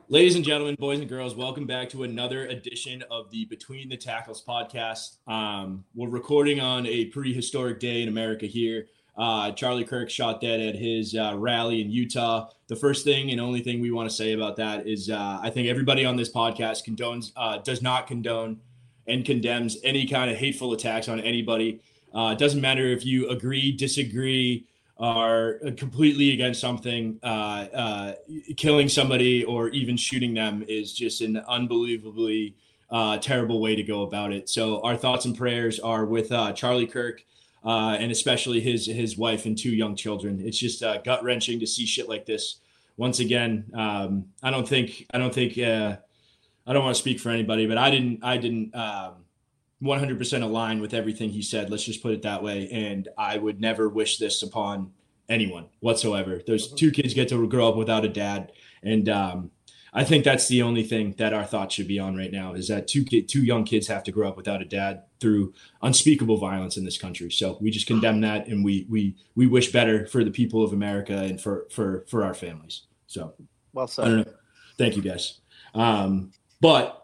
Ladies and gentlemen, boys and girls, welcome back to another edition of the Between the Tackles podcast. We're recording on a pretty historic day in America here. Charlie Kirk shot dead at his rally in Utah. The first thing and only thing we want to say about that is I think everybody on this podcast does not condone and condemns any kind of hateful attacks on anybody. It doesn't matter if you agree, disagree, are completely against something. Killing somebody or even shooting them is just an unbelievably terrible way to go about it. So our thoughts and prayers are with Charlie Kirk and especially his wife and two young children. It's just gut wrenching to see shit like this once again. I don't want to speak for anybody, but I didn't 100% align with everything he said. Let's just put it that way. And I would never wish this upon anyone whatsoever. Those two kids get to grow up without a dad. And I think that's the only thing that our thoughts should be on right now is that two young kids have to grow up without a dad through unspeakable violence in this country. So we just condemn that. And we wish better for the people of America and for our families. So well said. I don't know. Thank you guys. But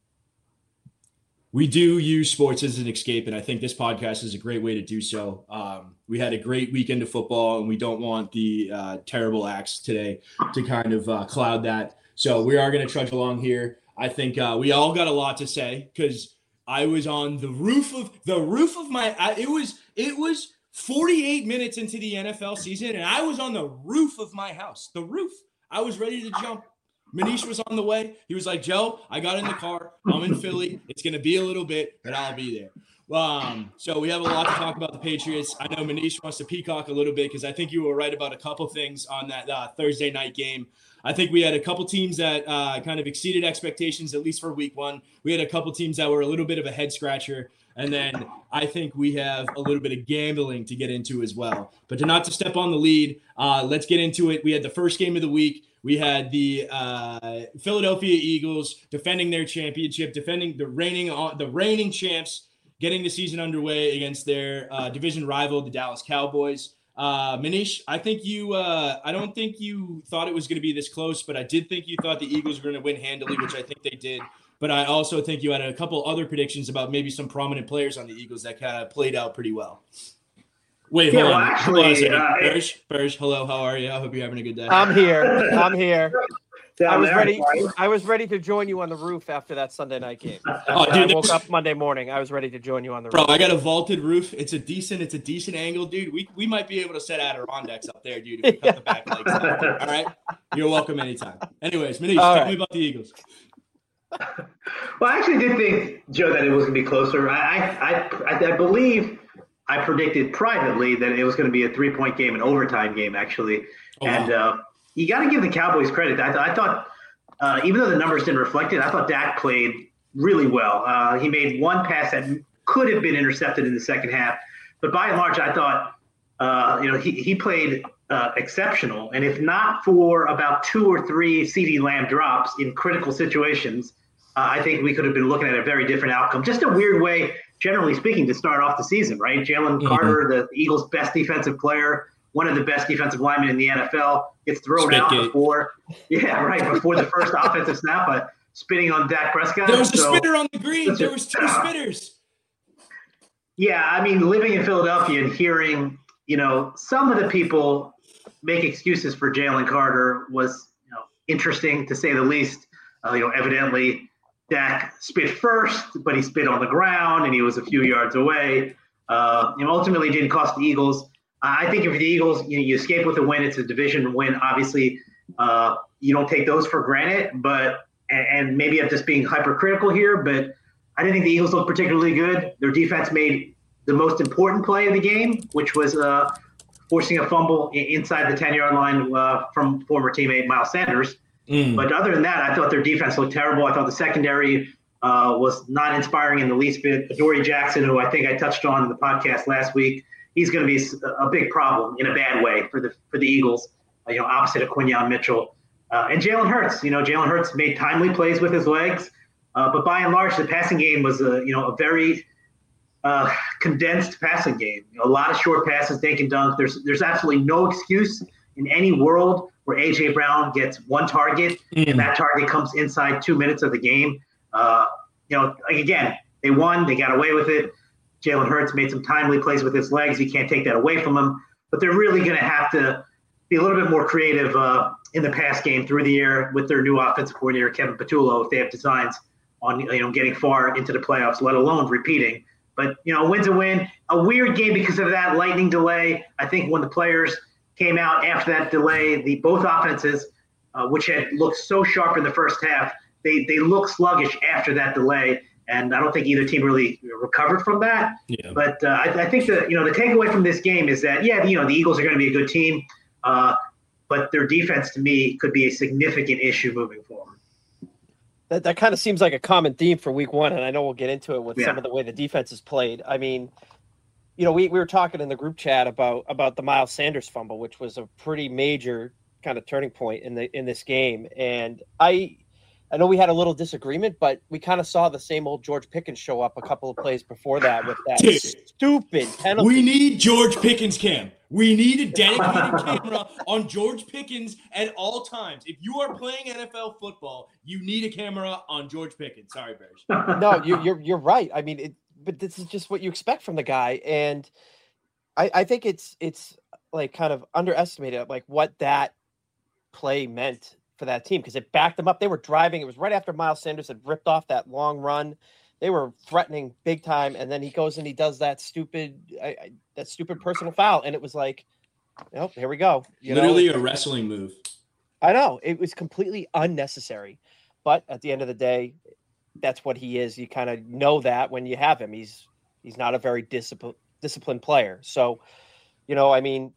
we do use sports as an escape, and I think this podcast is a great way to do so. We had a great weekend of football, and we don't want the terrible acts today to kind of cloud that. So we are going to trudge along here. I think we all got a lot to say because I was on the roof of my. It was 48 minutes into the NFL season, and I was on the roof of my house. The roof. I was ready to jump. Manish was on the way. He was like, Joe, I got in the car. I'm in Philly. It's going to be a little bit, but I'll be there. So we have a lot to talk about the Patriots. I know Manish wants to peacock a little bit because I think you were right about a couple things on that Thursday night game. I think we had a couple teams that kind of exceeded expectations, at least for week one. We had a couple teams that were a little bit of a head scratcher. And then I think we have a little bit of gambling to get into as well. But not to step on the lead, let's get into it. We had the first game of the week. We had the Philadelphia Eagles defending their championship, defending the reigning champs, getting the season underway against their division rival, the Dallas Cowboys. Manish, I don't think you thought it was going to be this close, but I did think you thought the Eagles were going to win handily, which I think they did. But I also think you had a couple other predictions about maybe some prominent players on the Eagles that kind of played out pretty well. Wait, hold on. Burge, hello, how are you? I hope you're having a good day. I'm here. I was ready to join you on the roof after that Sunday night game. I woke up Monday morning. I was ready to join you on the roof. Bro, I got a vaulted roof. It's a decent angle, dude. We might be able to set Adirondacks up there, dude, if we cut the back legs out there. All right? You're welcome anytime. Anyways, Manish, tell me about the Eagles. Well, I actually did think, Joe, that it was going to be closer. I believe I predicted privately that it was going to be a 3-point game, an overtime game, actually. Oh, and you got to give the Cowboys credit. I thought, even though the numbers didn't reflect it, I thought Dak played really well. He made one pass that could have been intercepted in the second half. But by and large, I thought, he played exceptional. And if not for about 2 or 3 CeeDee Lamb drops in critical situations, I think we could have been looking at a very different outcome. Just a weird way, generally speaking, to start off the season, right? Jalen Carter, the Eagles' best defensive player, one of the best defensive linemen in the NFL, gets thrown out before the first offensive snap, spitting on Dak Prescott. There was a spitter on the green. There was 2 spitters. Yeah, I mean, living in Philadelphia and hearing, some of the people make excuses for Jalen Carter was, interesting to say the least. Evidently Dak spit first, but he spit on the ground and he was a few yards away. Ultimately didn't cost the Eagles. I think if the Eagles, you escape with a win, it's a division win. Obviously, you don't take those for granted, and maybe I'm just being hypercritical here, but I didn't think the Eagles looked particularly good. Their defense made the most important play of the game, which was forcing a fumble inside the 10-yard line from former teammate Miles Sanders. But other than that, I thought their defense looked terrible. I thought the secondary was not inspiring in the least bit. Adoree Jackson, who I think I touched on in the podcast last week, he's going to be a big problem in a bad way for the Eagles, opposite of Quinyon Mitchell. And Jalen Hurts. Jalen Hurts made timely plays with his legs. But by and large, the passing game was a very condensed passing game. A lot of short passes, dink and dunk. There's absolutely no excuse in any world where A.J. Brown gets one target, and that target comes inside 2 minutes of the game. Again, they won. They got away with it. Jalen Hurts made some timely plays with his legs. You can't take that away from him. But they're really going to have to be a little bit more creative in the pass game through the air with their new offensive coordinator, Kevin Patullo, if they have designs on getting far into the playoffs, let alone repeating. But, win's a win. A weird game because of that lightning delay. I think when the players came out after that delay, both offenses, which had looked so sharp in the first half, they looked sluggish after that delay. And I don't think either team really recovered from that. Yeah. But I think the takeaway from this game is that, the Eagles are going to be a good team, but their defense to me could be a significant issue moving forward. That kind of seems like a common theme for week one, and I know we'll get into it with some of the way the defense is played. I mean, we were talking in the group chat about the Miles Sanders fumble, which was a pretty major kind of turning point in this game. And I know we had a little disagreement, but we kind of saw the same old George Pickens show up a couple of plays before that with that stupid penalty. We need George Pickens cam. We need a dedicated camera on George Pickens at all times. If you are playing NFL football, you need a camera on George Pickens. Sorry, Bears. No, you're right. I mean, but this is just what you expect from the guy, and I think it's like kind of underestimated, like what that play meant for that team, because it backed them up. They were driving. It was right after Miles Sanders had ripped off that long run. They were threatening big time, and then he goes and he does that stupid personal foul, and it was like, here we go. Literally a wrestling move. I know. It was completely unnecessary, but at the end of the day, that's what he is. You kind of know that when you have him. He's not a very disciplined player. So, I mean,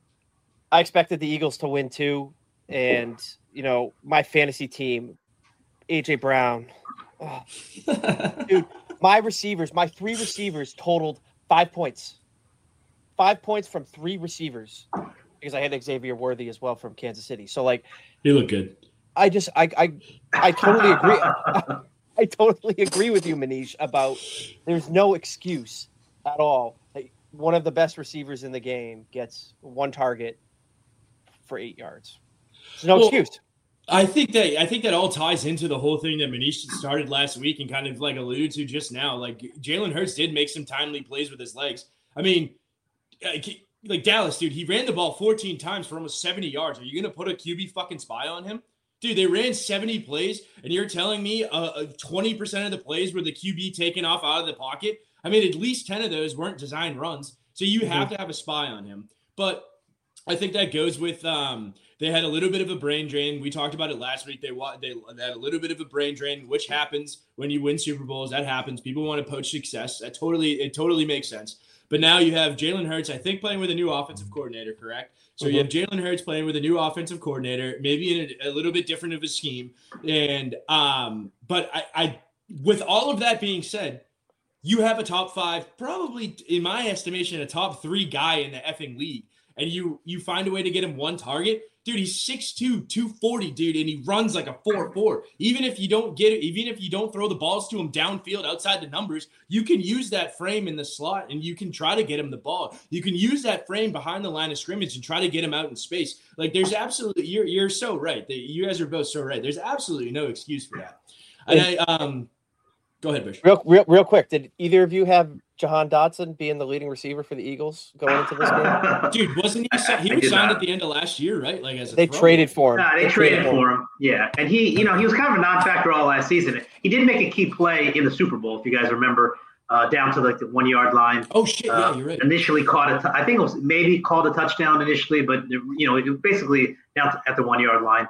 I expected the Eagles to win too, and my fantasy team, A.J. Brown. Oh. Dude, my 3 receivers totaled 5 points. 5 points from 3 receivers because I had Xavier Worthy as well from Kansas City. So, like, he looked good. I totally agree. I totally agree with you, Manish, about there's no excuse at all. Like, one of the best receivers in the game gets one target for 8 yards. There's no excuse. I think that all ties into the whole thing that Manish started last week and kind of like alluded to just now. Like, Jalen Hurts did make some timely plays with his legs. I mean, like Dallas, dude, he ran the ball 14 times for almost 70 yards. Are you going to put a QB fucking spy on him? Dude, they ran 70 plays, and you're telling me 20% of the plays were the QB taken off out of the pocket? I mean, at least 10 of those weren't designed runs. So you have to have a spy on him. But I think that goes with they had a little bit of a brain drain. We talked about it last week. They had a little bit of a brain drain, which happens when you win Super Bowls. That happens. People want to poach success. It totally makes sense. But now you have Jalen Hurts, I think, playing with a new offensive coordinator, correct? So you have Jalen Hurts playing with a new offensive coordinator, maybe in a little bit different of a scheme. And but I with all of that being said, you have a top 5, probably in my estimation, a top 3 guy in the effing league. And you find a way to get him one target. Dude, he's 6'2", 240, dude, and he runs like a 4.4. Even if you don't throw the balls to him downfield outside the numbers, you can use that frame in the slot and you can try to get him the ball. You can use that frame behind the line of scrimmage and try to get him out in space. Like, there's absolutely, you're so right. You guys are both so right. There's absolutely no excuse for that. And go ahead, Bush. Real quick, did either of you have Jahan Dotson being the leading receiver for the Eagles going into this game? Dude, wasn't he was signed at the end of last year, right? Like, as they traded for him. No, they traded for him. Yeah, and he was kind of a non-factor all last season. He did make a key play in the Super Bowl, if you guys remember, down to like the 1 yard line. Oh shit! Yeah, you're right. Initially I think it was maybe called a touchdown initially, but it was basically down at the 1 yard line.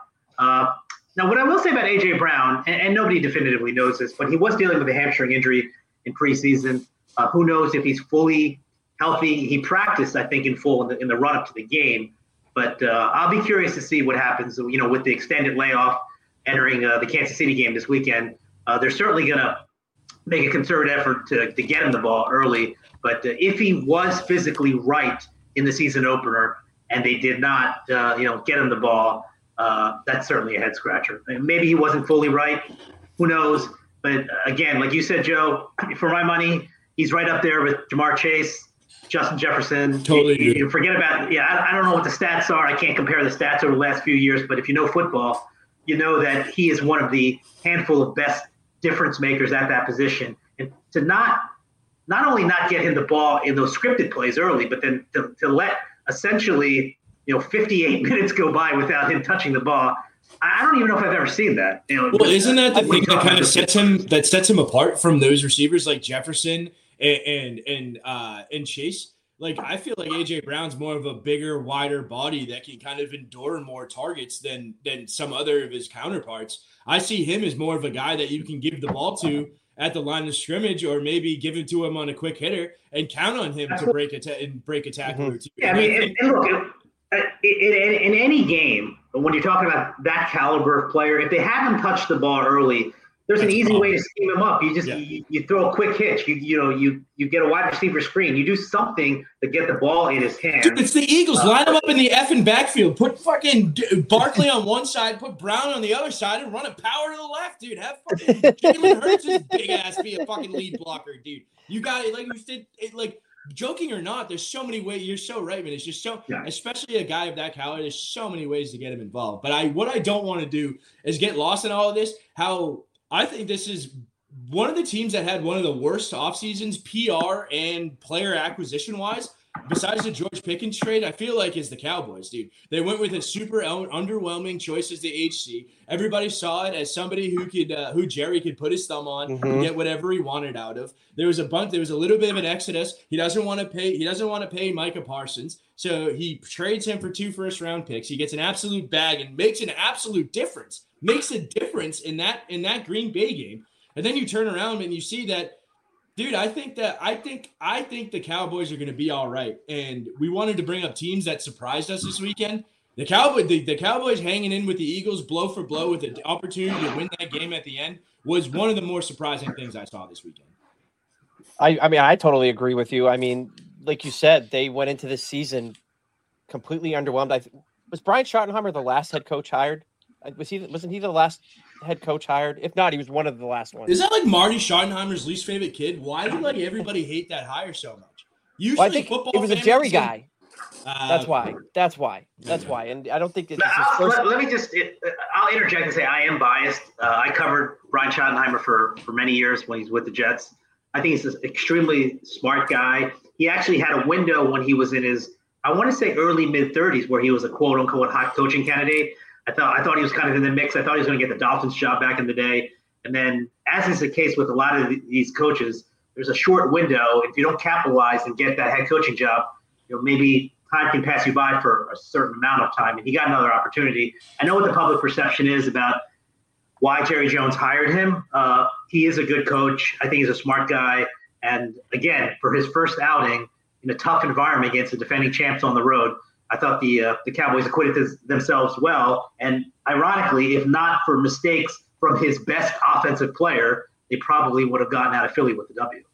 Now, what I will say about A.J. Brown, and nobody definitively knows this, but he was dealing with a hamstring injury in preseason. Who knows if he's fully healthy? He practiced, I think, in full in the run-up to the game. But I'll be curious to see what happens, with the extended layoff entering the Kansas City game this weekend. They're certainly going to make a concerted effort to get him the ball early. But if he was physically right in the season opener and they did not, get him the ball, that's certainly a head scratcher. Maybe he wasn't fully right. Who knows? But again, like you said, Joe, for my money, he's right up there with Jamar Chase, Justin Jefferson. Totally. You forget about I don't know what the stats are. I can't compare the stats over the last few years, but if you know football, you know that he is one of the handful of best difference makers at that position. And to not only not get him the ball in those scripted plays early, but then to let essentially 58 minutes go by without him touching the ball. I don't even know if I've ever seen that. Well, isn't that the thing that kind of sets him apart from those receivers like Jefferson and Chase? Like, I feel like AJ Brown's more of a bigger, wider body that can kind of endure more targets than some other of his counterparts. I see him as more of a guy that you can give the ball to at the line of scrimmage, or maybe give it to him on a quick hitter and count on him to break a tackle or two. Yeah, I mean, and look, in any game, when you're talking about that caliber of player, if they haven't touched the ball early, there's an easy way to scheme him up. You just you throw a quick hitch. You get a wide receiver screen. You do something to get the ball in his hand. Dude, it's the Eagles. Line him up in the effing backfield. Put fucking Barkley on one side. Put Brown on the other side, and run a power to the left, dude. Have fucking Jalen Hurts' big ass be a fucking lead blocker, dude. You got it. Like you said, joking or not, there's so many ways. You're so right, man. It's just so, especially a guy of that caliber, there's so many ways to get him involved. But what I don't want to do is get lost in all of this. How I think this is one of the teams that had one of the worst off seasons, PR and player acquisition wise, besides the George Pickens trade. I feel like is the Cowboys, dude. They went with a super underwhelming choice as the HC. Everybody saw it as somebody who Jerry could put his thumb on and get whatever he wanted out of. There was a little bit of an exodus. He doesn't want to pay Micah Parsons, so he trades him for 2 first-round picks. He gets an absolute bag and makes an absolute difference. Makes a difference in that Green Bay game. And then you turn around and you see that, dude, I think the Cowboys are going to be all right. And we wanted to bring up teams that surprised us this weekend. The Cowboys hanging in with the Eagles blow for blow with the opportunity to win that game at the end was one of the more surprising things I saw this weekend. I mean, I totally agree with you. I mean, like you said, they went into this season completely underwhelmed. Was Brian Schottenheimer the last head coach hired? Wasn't he the last head coach hired? If not, he was one of the last ones. Is that like Marty Schottenheimer's least favorite kid? Why do everybody hate that hire so much? Usually, I think it was a Jerry guy. That's why. And I don't think it's let me just. I'll interject and say I am biased. I covered Brian Schottenheimer for many years when he's with the Jets. I think he's an extremely smart guy. He actually had a window when he was in his, I want to say early mid-30s, where he was a quote unquote hot coaching candidate. I thought he was kind of in the mix. I thought he was going to get the Dolphins job back in the day. And then, as is the case with a lot of these coaches, there's a short window. If you don't capitalize and get that head coaching job, maybe time can pass you by for a certain amount of time. And he got another opportunity. I know what the public perception is about why Jerry Jones hired him. He is a good coach. I think he's a smart guy. And again, for his first outing in a tough environment against the defending champs on the road, I thought the Cowboys acquitted themselves well. And ironically, if not for mistakes from his best offensive player, they probably would have gotten out of Philly with the W.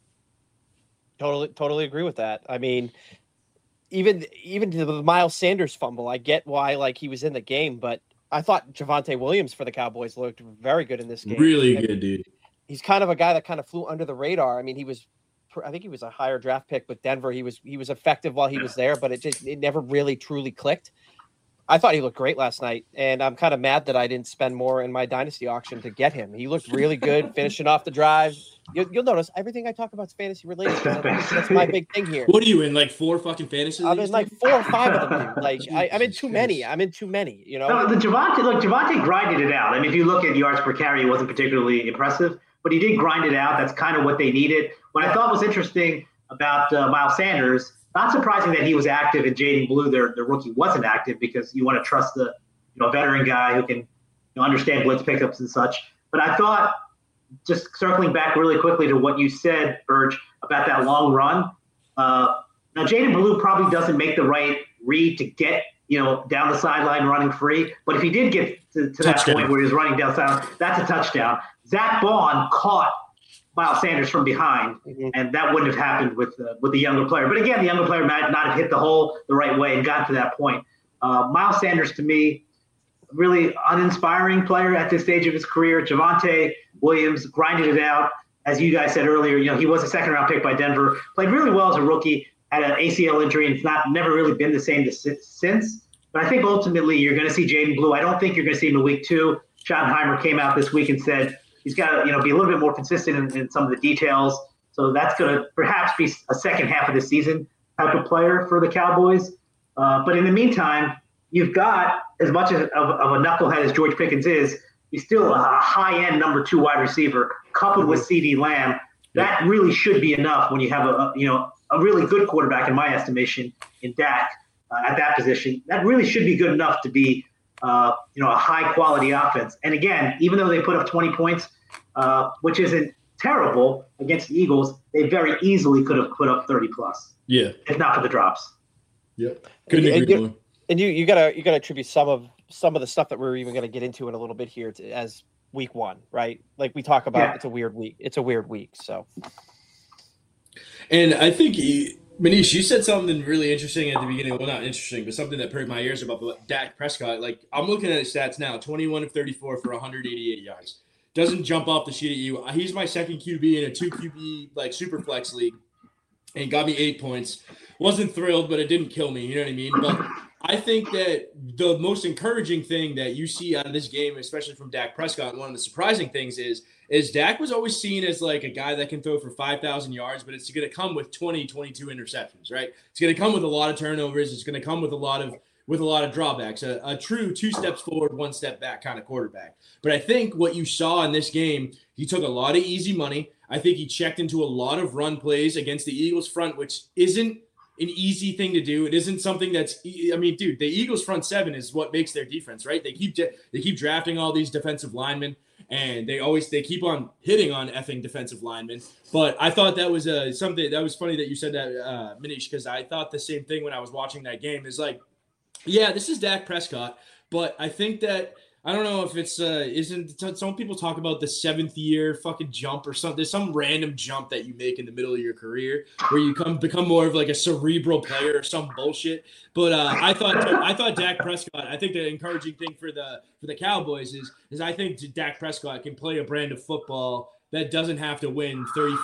Totally agree with that. I mean, even the Miles Sanders fumble, I get why he was in the game, but I thought Javonte Williams for the Cowboys looked very good in this game. Really good, dude. He's kind of a guy that kind of flew under the radar. I mean, I think he was a higher draft pick with Denver. He was effective while he was there, but it never really truly clicked. I thought he looked great last night, and I'm kind of mad that I didn't spend more in my dynasty auction to get him. He looked really good, finishing off the drive. You'll notice everything I talk about is fantasy related. That's my big thing here. What are you in, 4 fucking fantasy leagues? I'm in 4 or 5 of them, dude. I'm in too many. No, the Javonte grinded it out. I mean, if you look at yards per carry, it wasn't particularly impressive, but he did grind it out. That's kind of what they needed. What I thought was interesting about Miles Sanders, not surprising that he was active and Jaden Blue, their rookie, wasn't active, because you want to trust the veteran guy who can understand blitz pickups and such. But I thought, just circling back really quickly to what you said, Burge, about that long run. Now Jaden Blue probably doesn't make the right read to get down the sideline running free. But if he did get to that point where he was running down the sideline, that's a touchdown. Zach Bond caught Miles Sanders from behind, and that wouldn't have happened with the younger player. But again, the younger player might not have hit the hole the right way and got to that point. Miles Sanders, to me, really uninspiring player at this stage of his career. Javonte Williams grinded it out. As you guys said earlier, he was a second-round pick by Denver, played really well as a rookie. had an ACL injury, and it's never really been the same since. But I think ultimately you're going to see Jaden Blue. I don't think you're going to see him in week 2. Schottenheimer came out this week and said he's got to be a little bit more consistent in some of the details. So that's going to perhaps be a second half of the season type of player for the Cowboys. But in the meantime, you've got, as much of a knucklehead as George Pickens is, he's still a high-end number 2 wide receiver coupled with CeeDee Lamb. That really should be enough when you have a really good quarterback, in my estimation, in Dak at that position. That really should be good enough to be a high-quality offense. And again, even though they put up 20 points, which isn't terrible against the Eagles, they very easily could have put up 30-plus. Yeah. If not for the drops. Yep. Couldn't agree more. And you gotta attribute some of the stuff that we're even gonna get into in a little bit here as week 1, right? Like we talk about, It's a weird week. It's a weird week. So, and I think Manish, you said something really interesting at the beginning. Well, not interesting, but something that perked my ears about Dak Prescott. Like I'm looking at his stats now: 21 of 34 for 188 yards. Doesn't jump off the sheet at you. He's my second QB in a 2 QB like super flex league, and got me 8 points. Wasn't thrilled, but it didn't kill me. You know what I mean? But I think that the most encouraging thing that you see out of this game, especially from Dak Prescott, and one of the surprising things is Dak was always seen as like a guy that can throw for 5,000 yards, but it's going to come with 22 interceptions, right? It's going to come with a lot of turnovers. It's going to come with a lot of drawbacks, a true 2 steps forward, 1 step back kind of quarterback. But I think what you saw in this game, he took a lot of easy money. I think he checked into a lot of run plays against the Eagles front, which isn't an easy thing to do. It isn't something that's, I mean, dude, the Eagles front 7 is what makes their defense, right? They keep drafting all these defensive linemen, and they keep on hitting on effing defensive linemen. But I thought that was something that was funny that you said that, Manish, because I thought the same thing when I was watching that game. Is like, yeah, this is Dak Prescott, but I think that, I don't know if it's some people talk about the 7th year fucking jump or something. There's some random jump that you make in the middle of your career where you become more of like a cerebral player or some bullshit. But I thought Dak Prescott, I think the encouraging thing for the Cowboys is I think Dak Prescott can play a brand of football that doesn't have to win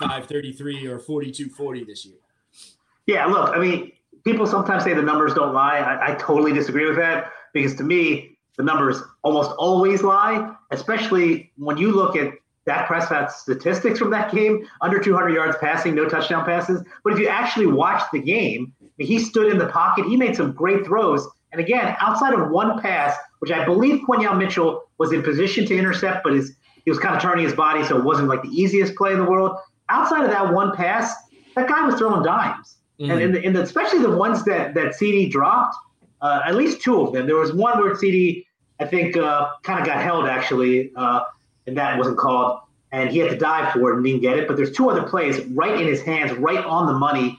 35-33 or 42-40 this year. Yeah, look, I mean, people sometimes say the numbers don't lie. I totally disagree with that, because to me, the numbers almost always lie, especially when you look at Dak Prescott's statistics from that game: under 200 yards passing, no touchdown passes. But if you actually watch the game, he stood in the pocket. He made some great throws. And again, outside of one pass, which I believe Quentin Mitchell was in position to intercept, but he was kind of turning his body, so it wasn't like the easiest play in the world. Outside of that one pass, that guy was throwing dimes. Mm-hmm. And especially the ones that CeeDee dropped, at least 2 of them. There was one where CeeDee, I think, kind of got held, actually, and that wasn't called. And he had to dive for it and didn't get it. But there's 2 other plays right in his hands, right on the money.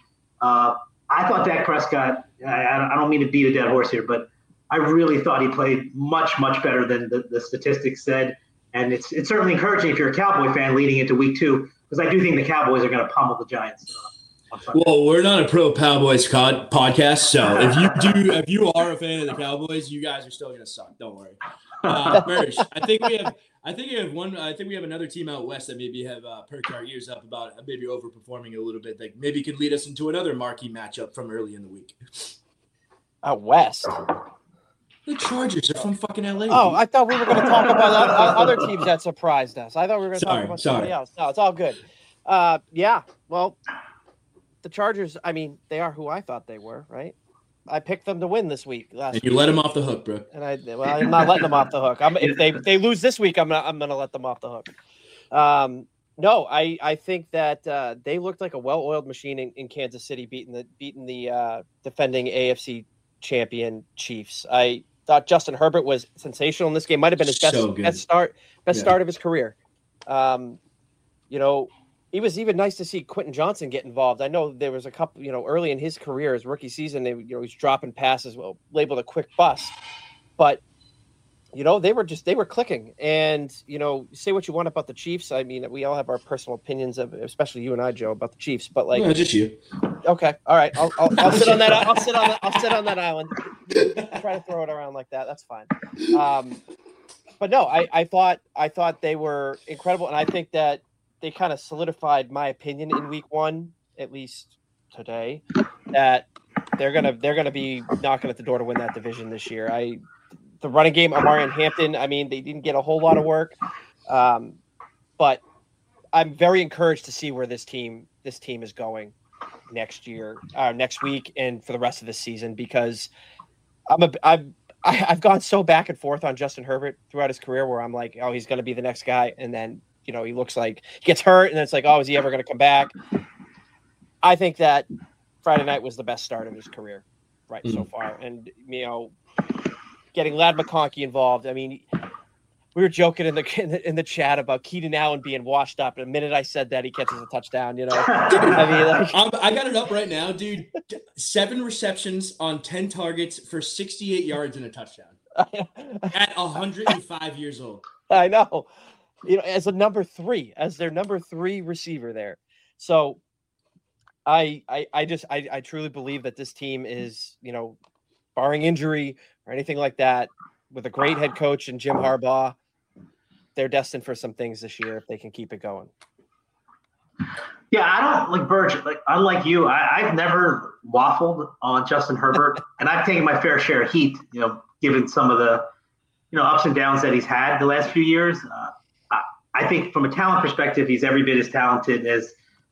I thought Dak Prescott, I don't mean to beat a dead horse here, but I really thought he played much, much better than the statistics said. And it's certainly encouraging if you're a Cowboy fan leading into week 2, because I do think the Cowboys are going to pummel the Giants. Well, we're not a pro Cowboys podcast, so if you are a fan of the Cowboys, you guys are still gonna suck. Don't worry. Mersh, I think we have another team out west that maybe have perked our ears up about maybe overperforming a little bit. That maybe could lead us into another marquee matchup from early in the week. Out west. The Chargers are from fucking LA. Oh, I thought we were going to talk about other teams that surprised us. I thought we were going to talk about somebody else. No, it's all good. Yeah. Well, the Chargers, I mean, they are who I thought they were, right? I picked them to win this week. And you let them off the hook, bro. And I'm not letting them off the hook. If they lose this week, I'm gonna let them off the hook. No, I think that they looked like a well-oiled machine in Kansas City, beating the defending AFC champion Chiefs. I thought Justin Herbert was sensational in this game. Might have been his best start of his career. It was even nice to see Quentin Johnson get involved. I know there was a couple, early in his career, his rookie season, he's dropping passes, labeled a quick bust, but they were clicking. And say what you want about the Chiefs. I mean, we all have our personal opinions of, especially you and I, Joe, about the Chiefs. But like, no, just you. Okay, all right. I'll sit on that. I'll sit on that island. Try to throw it around like that. That's fine. But no, I thought they were incredible, and I think that they kind of solidified my opinion in week 1, at least today that they're gonna be knocking at the door to win that division this year. The running game, Omarion Hampton, I mean, they didn't get a whole lot of work, but I'm very encouraged to see where this team is going next week, and for the rest of the season, because I've gone so back and forth on Justin Herbert throughout his career, where I'm like, oh, he's going to be the next guy, and then he looks like he gets hurt, and then it's like, oh, is he ever going to come back? I think that Friday night was the best start of his career, so far, and getting Ladd McConkey involved. I mean, we were joking in the chat about Keenan Allen being washed up. And the minute I said that, he catches a touchdown. I got it up right now, dude. 7 receptions on 10 targets for 68 yards and a touchdown at 105 years old. I know, as their number 3 receiver there. So I truly believe that this team is, barring injury or anything like that, with a great head coach and Jim Harbaugh, they're destined for some things this year if they can keep it going. Yeah, I don't like Burge. Like, unlike you, I've never waffled on Justin Herbert, and I've taken my fair share of heat, given some of the, ups and downs that he's had the last few years. I think from a talent perspective, he's every bit as talented as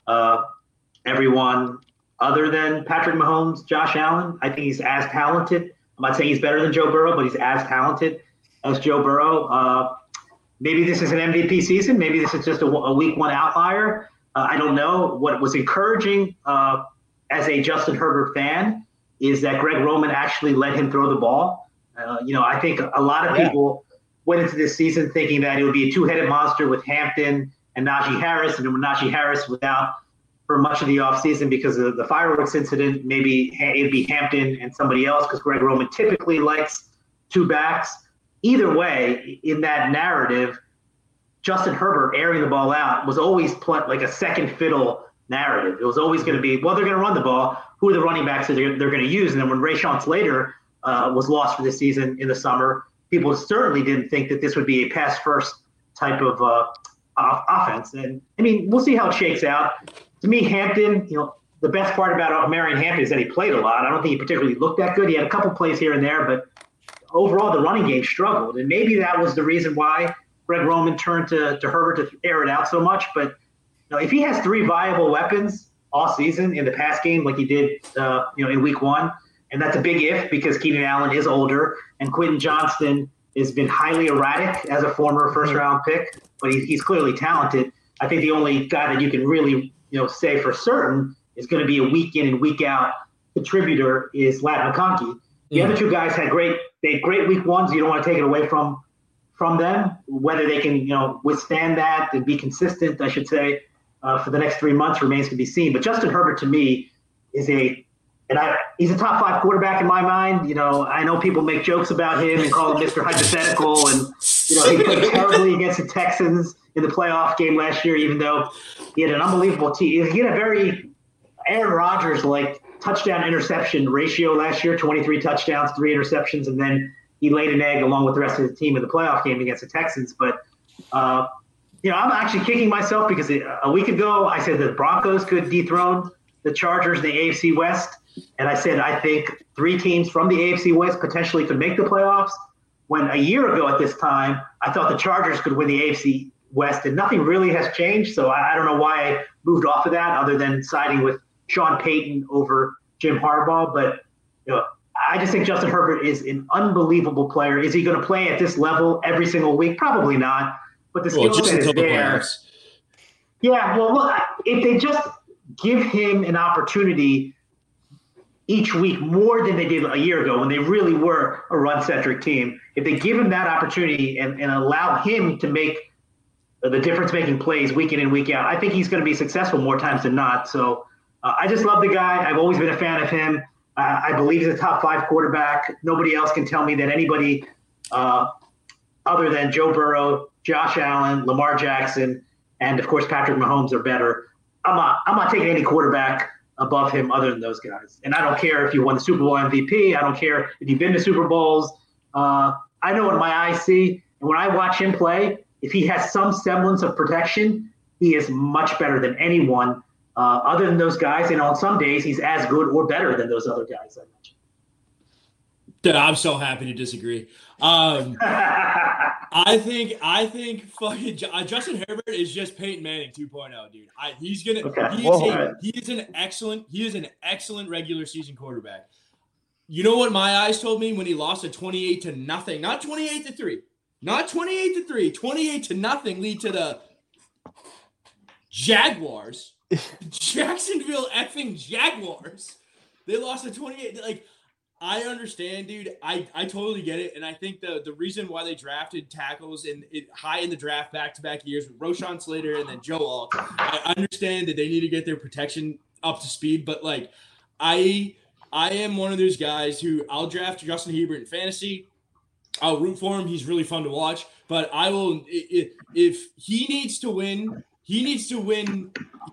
everyone other than Patrick Mahomes, Josh Allen. I think he's as talented. I'm not saying he's better than Joe Burrow, but he's as talented as Joe Burrow. Maybe this is an MVP season. Maybe this is just a week 1 outlier. I don't know. What was encouraging as a Justin Herbert fan is that Greg Roman actually let him throw the ball. I think a lot of people went into this season thinking that it would be a 2-headed monster with Hampton and Najee Harris, and Najee Harris was out for much of the offseason because of the fireworks incident. Maybe it'd be Hampton and somebody else because Greg Roman typically likes 2 backs. Either way, in that narrative, Justin Herbert airing the ball out was always like a second fiddle narrative. It was always going to be, well, they're going to run the ball. Who are the running backs that they're going to use? And then when Rashawn Slater was lost for this season in the summer, people certainly didn't think that this would be a pass-first type of offense. And, I mean, we'll see how it shakes out. To me, Hampton, the best part about Omarion Hampton is that he played a lot. I don't think he particularly looked that good. He had a couple plays here and there, but overall, the running game struggled, and maybe that was the reason why Greg Roman turned to Herbert to air it out so much. But if he has 3 viable weapons all season in the pass game, like he did, in week 1, and that's a big if because Keenan Allen is older and Quentin Johnston has been highly erratic as a former first-round pick, but he's clearly talented. I think the only guy that you can really say for certain is going to be a week in and week out contributor is Ladd McConkey. The other 2 guys had great week 1s. You don't want to take it away from them. Whether they can, withstand that and be consistent, I should say, for the next 3 months remains to be seen. But Justin Herbert, to me, he's a top 5 quarterback in my mind. I know people make jokes about him and call him Mr. Hypothetical, and he played terribly against the Texans in the playoff game last year, even though he had an unbelievable team. He had a very Aaron Rodgers-like touchdown interception ratio last year, 23 touchdowns, 3 interceptions, and then he laid an egg along with the rest of the team in the playoff game against the Texans. But, I'm actually kicking myself because a week ago I said the Broncos could dethrone the Chargers in the AFC West. And I said, I think 3 teams from the AFC West potentially could make the playoffs. When a year ago at this time, I thought the Chargers could win the AFC West, and nothing really has changed. So I don't know why I moved off of that other than siding with Sean Payton over Jim Harbaugh. But, I just think Justin Herbert is an unbelievable player. Is he going to play at this level every single week? Probably not. But the skill set is there. Yeah, well, look, if they just give him an opportunity each week more than they did a year ago when they really were a run-centric team, if they give him that opportunity and allow him to make the difference-making plays week in and week out, I think he's going to be successful more times than not. So I just love the guy. I've always been a fan of him. I believe he's a top 5 quarterback. Nobody else can tell me that anybody other than Joe Burrow, Josh Allen, Lamar Jackson, and, of course, Patrick Mahomes are better. I'm not taking any quarterback above him other than those guys. And I don't care if you won the Super Bowl MVP. I don't care if you've been to Super Bowls. I know what my eyes see. And when I watch him play, if he has some semblance of protection, he is much better than anyone Other than those guys, and on some days he's as good or better than those other guys I mentioned. Dude, I'm so happy to disagree. I think fucking Justin Herbert is just Peyton Manning 2.0, dude. He is an excellent regular season quarterback. You know what my eyes told me when he lost a 28-0, not 28-3, not 28-3, 28-0 lead to the Jaguars, Jacksonville effing Jaguars. They lost a 28. Like, I understand, dude. I totally get it, and I think the reason why they drafted tackles high in the draft back-to-back years with Roshan Slater and then Joe Alt, I understand that they need to get their protection up to speed, but like I am one of those guys who I'll draft Justin Herbert in fantasy. I'll root for him. He's really fun to watch. But I will, if he needs to win, he needs to win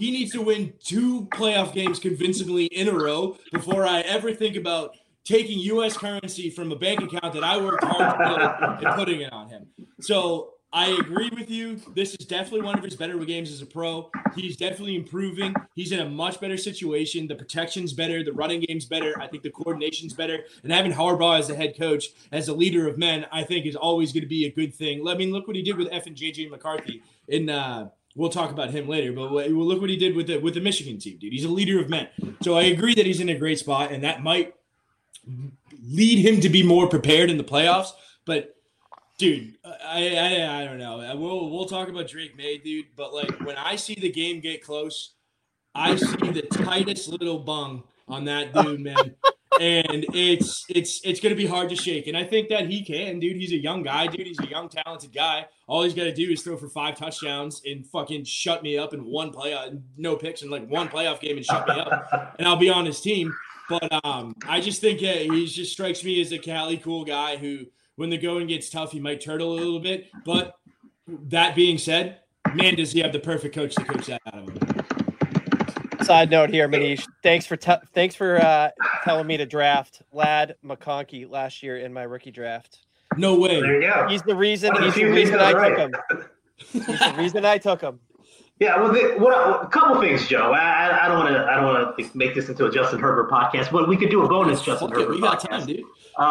2 playoff games convincingly in a row before I ever think about taking U.S. currency from a bank account that I worked hard to build and putting it on him. So I agree with you. This is definitely one of his better games as a pro. He's definitely improving. He's in a much better situation. The protection's better. The running game's better. I think the coordination's better. And having Harbaugh as the head coach, as a leader of men, I think is always going to be a good thing. I mean, look what he did with and J.J. McCarthy. We'll talk about him later, but look what he did with the Michigan team, dude. He's a leader of men. So I agree that he's in a great spot, and that might lead him to be more prepared in the playoffs. But dude, I don't know. We'll talk about Drake May, dude. But like when I see the game get close, I see the tightest little bung on that dude, man. And it's gonna be hard to shake. And I think that he can, dude. He's a young guy, dude. He's a young, talented guy. All he's got to do is throw for 5 touchdowns and fucking shut me up in one no picks in like one playoff game and shut me up. And I'll be on his team. But I just think he just strikes me as a Cali cool guy who, when the going gets tough, he might turtle a little bit. But that being said, man, does he have the perfect coach to coach that out of him. Side note here, Manish. Thanks for telling me to draft Ladd McConkey last year in my rookie draft. No way. There you go. He's the reason I took him. He's the reason I took him. Yeah, well, a couple things, Joe. I don't want to make this into a Justin Herbert podcast, but we could do a bonus Justin Herbert podcast. We got time, dude.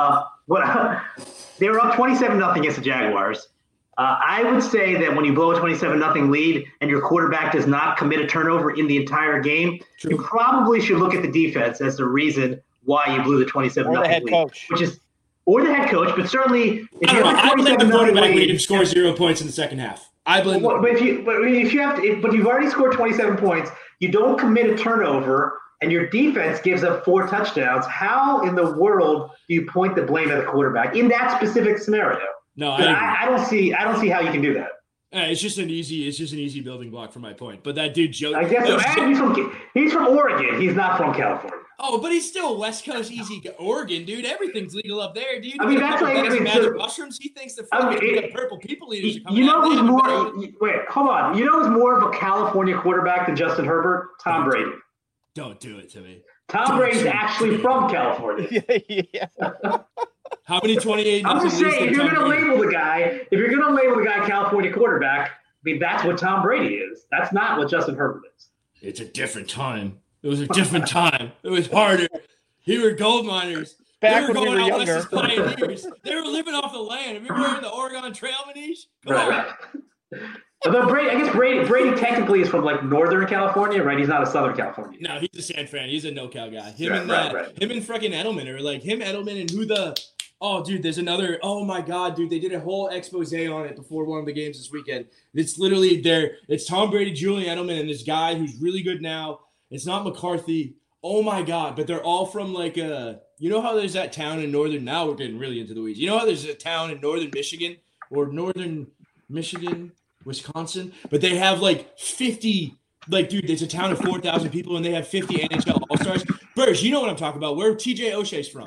They were up 27-0 against the Jaguars. I would say that when you blow a 27-0 lead and your quarterback does not commit a turnover in the entire game, True. You probably should look at the defense as the reason why you blew the 27-0 head lead, coach. or the head coach. But certainly, if you have a 27-0 lead, we can score 0 points in the second half. I blame. But you've already scored 27 points. You don't commit a turnover, and your defense gives up 4 touchdowns. How in the world do you point the blame at the quarterback in that specific scenario? No, I don't see how you can do that. It's just an easy building block for my point. But that dude Joe, I guess he's from Oregon. He's not from California. Oh, but he's still West Coast easy Oregon, dude. Everything's legal up there, dude. I mean, that's like magic mushrooms. He thinks the purple people eaters are coming. You know who's more? Wait, hold on. You know who's more of a California quarterback than Justin Herbert? Tom Brady. Don't do it to me. Tom Brady's actually from California. Yeah. How many 28? I'm just saying, if you're going to label the guy California quarterback, I mean, that's what Tom Brady is. That's not what Justin Herbert is. It's a different time. It was a different time. It was harder. We were gold miners. Back they were when going we were out younger. west as pioneers. They were living off the land. Have you ever heard of the Oregon Trail, Manish? Come on. Although I guess Brady technically is from like Northern California, right? He's not a Southern California. No, he's a San Fran. He's a NoCal guy. Him and freaking Edelman, or like him, Edelman, and who the – oh, dude, there's another – oh, my God, dude. They did a whole expose on it before one of the games this weekend. It's literally it's Tom Brady, Julian Edelman, and this guy who's really good now. It's not McCarthy. Oh, my God. But they're all from like a – you know how there's that town in northern – now we're getting really into the weeds. You know how there's a town in northern Michigan or northern Michigan, Wisconsin? But they have like 50 – like, dude, there's a town of 4,000 people, and they have 50 NHL All-Stars. Burge, you know what I'm talking about. Where TJ O'Shea's from.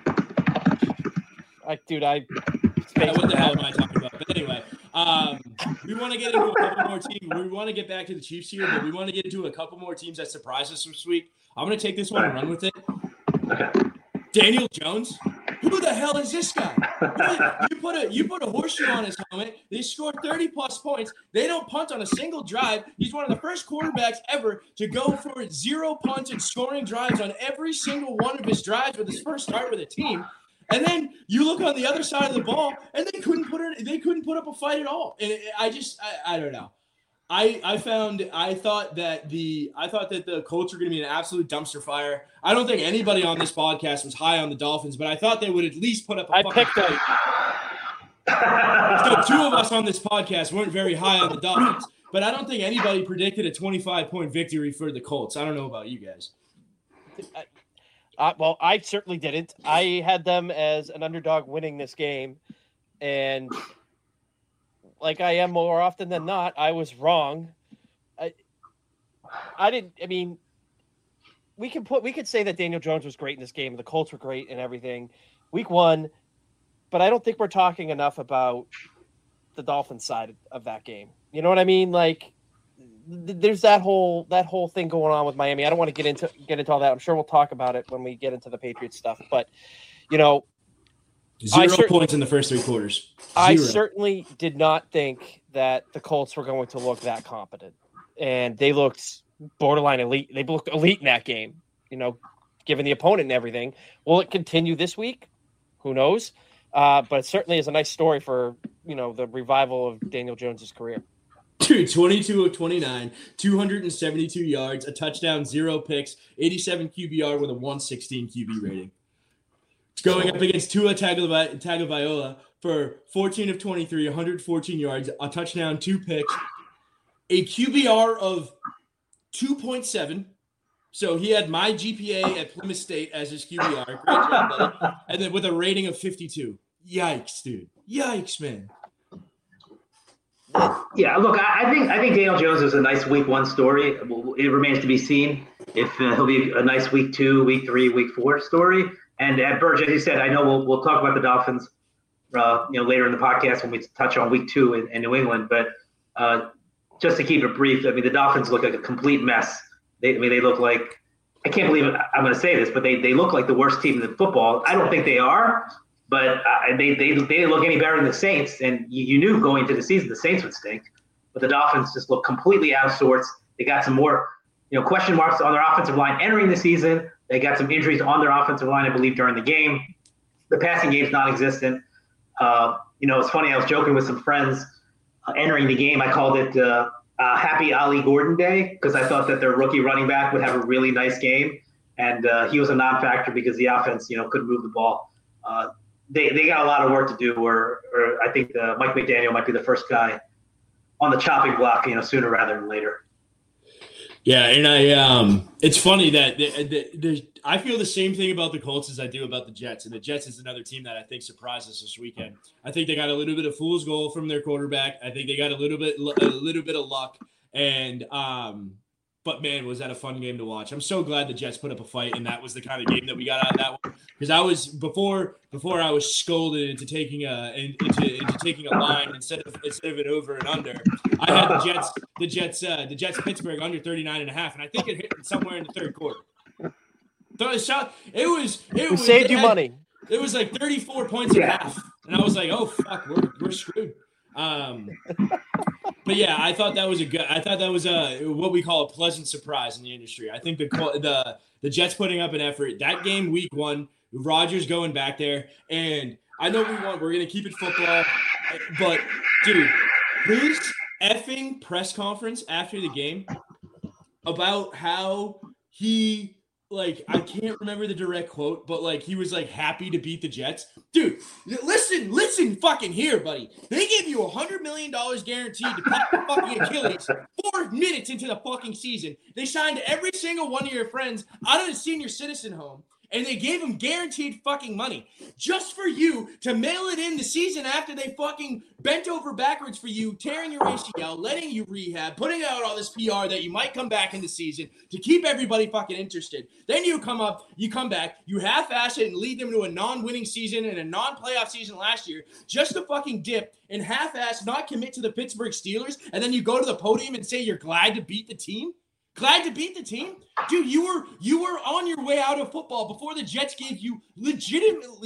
What the hell am I talking about? But anyway, we want to get into a couple more teams. We want to get back to the Chiefs here, but we want to get into a couple more teams that surprised us this week. I'm going to take this one and run with it. Okay. Daniel Jones. Who the hell is this guy? You put a horseshoe on his helmet. They scored 30-plus points. They don't punt on a single drive. He's one of the first quarterbacks ever to go for 0 punts and scoring drives on every single one of his drives with his first start with a team. And then you look on the other side of the ball, and they couldn't put up a fight at all. And I don't know. I thought that the Colts were going to be an absolute dumpster fire. I don't think anybody on this podcast was high on the Dolphins, but I thought they would at least put up a fucking fight. So 2 of us on this podcast weren't very high on the Dolphins, but I don't think anybody predicted a 25-point victory for the Colts. I don't know about you guys. Well, I certainly didn't. I had them as an underdog winning this game, and like I am more often than not, I was wrong. We could say that Daniel Jones was great in this game. The Colts were great and everything. Week 1, but I don't think we're talking enough about the Dolphins side of that game. You know what I mean? Like, there's that whole thing going on with Miami. I don't want to get into all that. I'm sure we'll talk about it when we get into the Patriots stuff. But, you know, 0 points in the first 3 quarters. 0. I certainly did not think that the Colts were going to look that competent. And they looked borderline elite. They looked elite in that game, you know, given the opponent and everything. Will it continue this week? Who knows? But it certainly is a nice story for, you know, the revival of Daniel Jones's career. Dude, 22 of 29, 272 yards, a touchdown, 0 picks, 87 QBR with a 116 QB rating. It's going up against Tua Tagovailoa for 14 of 23, 114 yards, a touchdown, 2 picks, a QBR of 2.7. So he had my GPA at Plymouth State as his QBR. Great job, buddy. And then with a rating of 52. Yikes, dude. Yikes, man. Yeah, look, I think Daniel Jones was a nice week 1 story. It remains to be seen if he'll be a nice week 2, week 3, week 4 story. And Burge, as you said, I know we'll talk about the Dolphins, later in the podcast when we touch on week 2 in New England. But just to keep it brief, I mean, the Dolphins look like a complete mess. They look like, I can't believe it, I'm going to say this, but they look like the worst team in football. I don't think they are. But they didn't look any better than the Saints, and you knew going into the season the Saints would stink. But the Dolphins just look completely out of sorts. They got some more, question marks on their offensive line entering the season. They got some injuries on their offensive line, I believe, during the game. The passing game's non-existent. It's funny. I was joking with some friends entering the game. I called it Happy Ali Gordon Day because I thought that their rookie running back would have a really nice game, and he was a non-factor because the offense, couldn't move the ball. They got a lot of work to do, or I think Mike McDaniel might be the first guy on the chopping block, sooner rather than later. Yeah, and it's funny that I feel the same thing about the Colts as I do about the Jets, and the Jets is another team that I think surprised us this weekend. I think they got a little bit of fool's gold from their quarterback. I think they got a little bit of luck, and but man, was that a fun game to watch. I'm so glad the Jets put up a fight, and that was the kind of game that we got out of that one. Because I was before I was scolded into taking a line instead of an over and under. I had the Jets Pittsburgh under 39.5, and I think it hit somewhere in the third quarter. So it saved you money. It was like 34 points at half, and I was like, oh fuck, we're screwed. But yeah, I thought that was what we call a pleasant surprise in the industry. I think the Jets putting up an effort. That game, week 1, Rodgers going back there, and I know we're gonna keep it football, but dude, his effing press conference after the game about how he. Like, I can't remember the direct quote, but like he was like happy to beat the Jets. Dude, listen fucking here, buddy. They gave you $100 million guaranteed to pop the fucking Achilles 4 minutes into the fucking season. They signed every single one of your friends out of the senior citizen home, and they gave them guaranteed fucking money just for you to mail it in the season after they fucking bent over backwards for you, tearing your ACL, letting you rehab, putting out all this PR that you might come back in the season to keep everybody fucking interested. Then you come back, you half-ass it and lead them to a non-winning season and a non-playoff season last year just to fucking dip and half-ass not commit to the Pittsburgh Steelers, and then you go to the podium and say you're glad to beat the team? Glad to beat the team? Dude, you were on your way out of football before the Jets gave you legitimately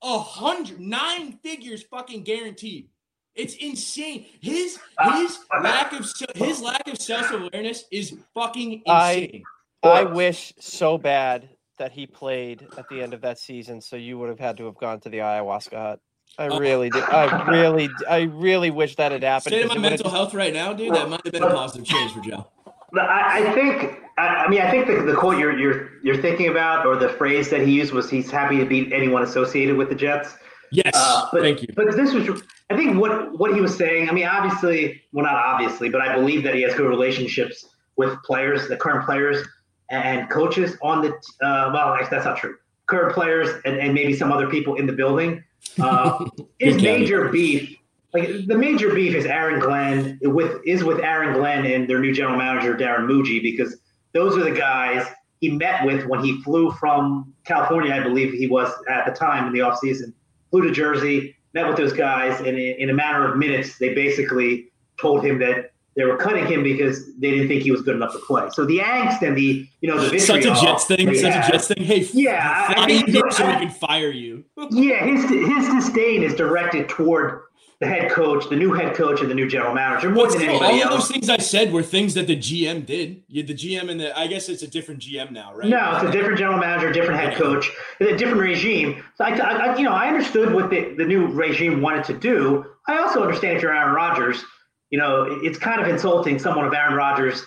9 figures fucking guaranteed. It's insane. His lack of self-awareness is fucking insane. I wish so bad that he played at the end of that season, so you would have had to have gone to the ayahuasca hut. I really do. I really wish that had happened. State of my mental health right now, dude. That might have been a positive change for Joe. I think the quote you're thinking about, or the phrase that he used, was he's happy to beat anyone associated with the Jets. Yes, thank you. But this was, I think, what he was saying. I mean, obviously, well, not obviously, but I believe that he has good relationships with players, the current players and coaches on the. Well, that's not true. Current players and maybe some other people in the building. His major beef. Like, the major beef is Aaron Glenn with Aaron Glenn and their new general manager, Darren Muji, because those are the guys he met with when he flew from California, I believe he was at the time in the offseason, flew to Jersey, met with those guys, and in a matter of minutes, they basically told him that they were cutting him because they didn't think he was good enough to play. So the angst and the vitriol. Such a Jets thing. Hey, yeah, I think so we can fire you. Yeah, his disdain is directed toward the head coach, the new head coach, and the new general manager more than anybody else. All of those things I said were things that the GM did. The GM and I guess it's a different GM now, right? No, it's a different general manager, different head coach, a different regime. So I understood what the new regime wanted to do. I also understand if you're Aaron Rodgers, it's kind of insulting someone of Aaron Rodgers,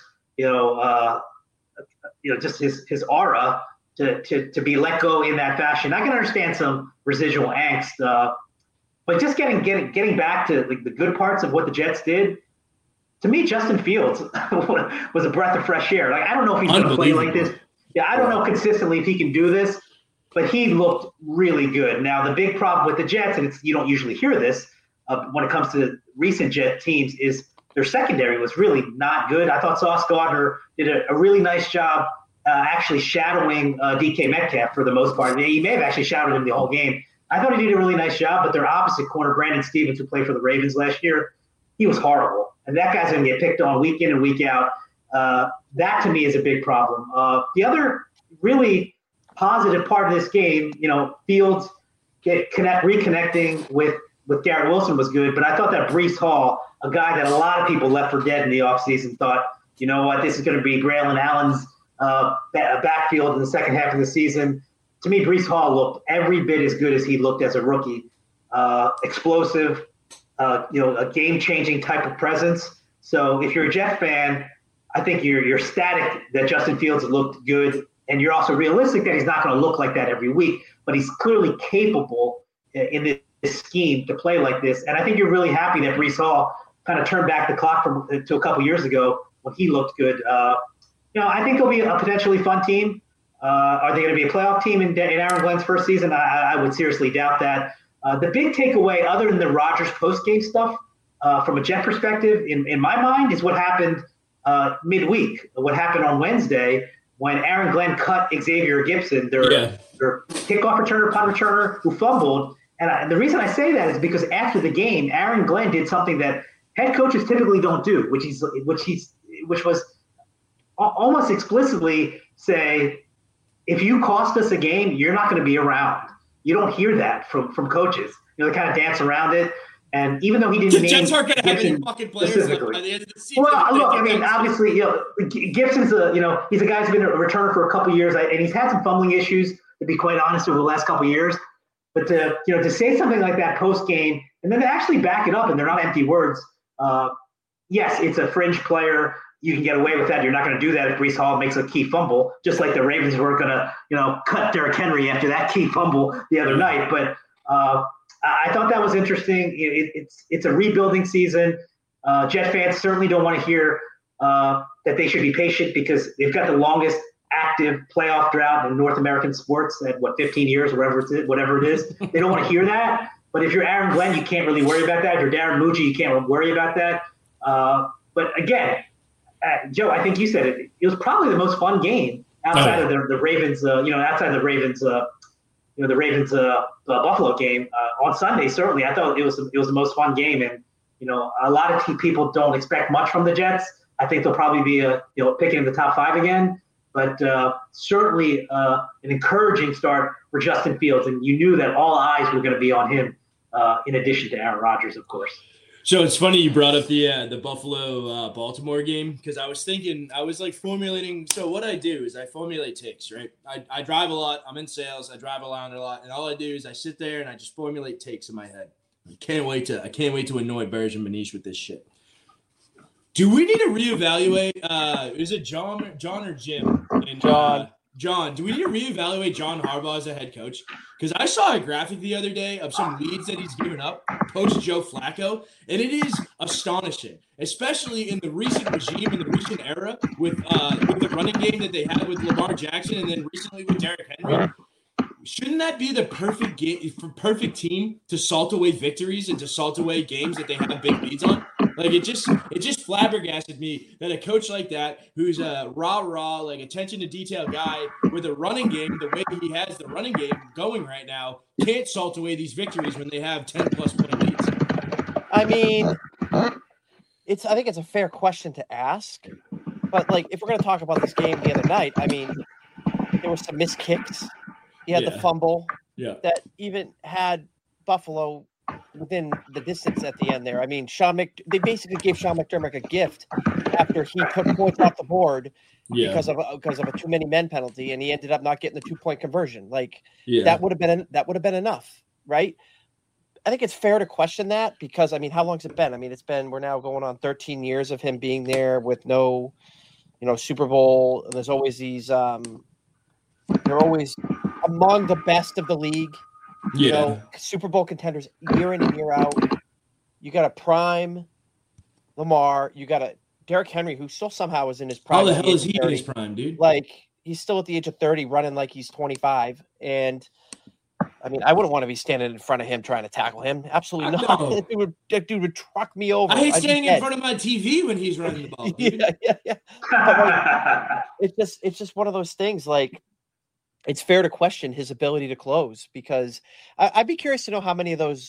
just his aura to be let go in that fashion. I can understand some residual angst. But just getting back to the good parts of what the Jets did, to me, Justin Fields was a breath of fresh air. Like, I don't know if he's going to play like this. Yeah, I don't know consistently if he can do this, but he looked really good. Now, the big problem with the Jets, and you don't usually hear this when it comes to recent Jet teams, is their secondary was really not good. I thought Sauce Gardner did a really nice job actually shadowing DK Metcalf for the most part. He may have actually shadowed him the whole game. I thought he did a really nice job, but their opposite corner, Brandon Stevens, who played for the Ravens last year, he was horrible. And that guy's going to get picked on week in and week out. That, to me, is a big problem. The other really positive part of this game, Fields reconnecting with Garrett Wilson was good, but I thought that Breece Hall, a guy that a lot of people left for dead in the offseason, thought, you know what, this is going to be Braylon Allen's backfield in the second half of the season. To me, Breece Hall looked every bit as good as he looked as a rookie. Explosive, a game-changing type of presence. So if you're a Jet fan, I think you're ecstatic that Justin Fields looked good, and you're also realistic that he's not going to look like that every week, but he's clearly capable in this scheme to play like this. And I think you're really happy that Breece Hall kind of turned back the clock to a couple years ago when he looked good. I think it'll be a potentially fun team. Are they going to be a playoff team in Aaron Glenn's first season? I would seriously doubt that. The big takeaway, other than the Rodgers post-game stuff, from a Jet perspective, in my mind, is what happened midweek, what happened on Wednesday when Aaron Glenn cut Xavier Gibson, their kickoff returner, punt returner, who fumbled. And the reason I say that is because after the game, Aaron Glenn did something that head coaches typically don't do, which was almost explicitly say, if you cost us a game, you're not going to be around. You don't hear that from coaches. They kind of dance around it. And even though he didn't name Jets aren't going to have any fucking players by the end of the season. Well, look, I mean, obviously, Gibson's he's a guy who's been a returner for a couple of years, and he's had some fumbling issues, to be quite honest, over the last couple of years. But to say something like that post game, and then to actually back it up, and they're not empty words. Yes, it's a fringe player. You can get away with that. You're not going to do that if Breece Hall makes a key fumble, just like the Ravens were going to, cut Derrick Henry after that key fumble the other night. But I thought that was interesting. It's a rebuilding season. Jet fans certainly don't want to hear that they should be patient because they've got the longest active playoff drought in North American sports at 15 years, whatever it is. They don't want to hear that. But if you're Aaron Glenn, you can't really worry about that. If you're Darren Muji, you can't worry about that. But again, Joe, I think you said it. It was probably the most fun game outside of the Ravens. Outside the Ravens. The Ravens Buffalo game on Sunday. Certainly, I thought it was the most fun game. And a lot of people don't expect much from the Jets. I think they'll probably be picking in the top 5 again. but certainly an encouraging start for Justin Fields. And you knew that all eyes were going to be on him, in addition to Aaron Rodgers, of course. So it's funny you brought up the Buffalo Baltimore game, because I was thinking, I was like formulating. So what I do is I formulate takes, right? I drive a lot. I'm in sales. I drive around a lot, and all I do is I sit there and I just formulate takes in my head. I can't wait to annoy Burge and Manish with this shit. Do we need to reevaluate? Is it John or Jim? And, John, do we need to reevaluate John Harbaugh as a head coach? Because I saw a graphic the other day of some leads that he's given up post Joe Flacco, and it is astonishing, especially in the recent regime, in the recent era, with the running game that they had with Lamar Jackson, and then recently with Derrick Henry. Shouldn't that be the perfect team to salt away victories and to salt away games that they have big leads on? Like it just flabbergasted me that a coach like that, who's a rah, like attention to detail guy with a running game, the way he has the running game going right now, can't salt away these victories when they have 10-plus point leads. I mean, I think it's a fair question to ask, but like if we're going to talk about this game the other night, I mean, there were some missed kicks. He had the fumble that even had Buffalo within the distance at the end there. I mean, they basically gave Sean McDermott a gift after he took points off the board because of a too many men penalty, and he ended up not getting the 2-point conversion. Like that would have been enough, right? I think it's fair to question that because I mean, how long's it been? I mean, we're now going on 13 years of him being there with no, Super Bowl. And there's always these. They're always among the best of the league. Super Bowl contenders year in and year out. You got a prime Lamar. You got a Derrick Henry who still somehow is in his prime. How the hell is he in his prime, dude? Like he's still at the age of 30, running like he's 25. And I mean, I wouldn't want to be standing in front of him trying to tackle him. Absolutely not. That dude would truck me over. I hate standing in front of my TV when he's running the ball. Dude. Yeah. But like, it's just one of those things. Like, it's fair to question his ability to close because I'd be curious to know how many of those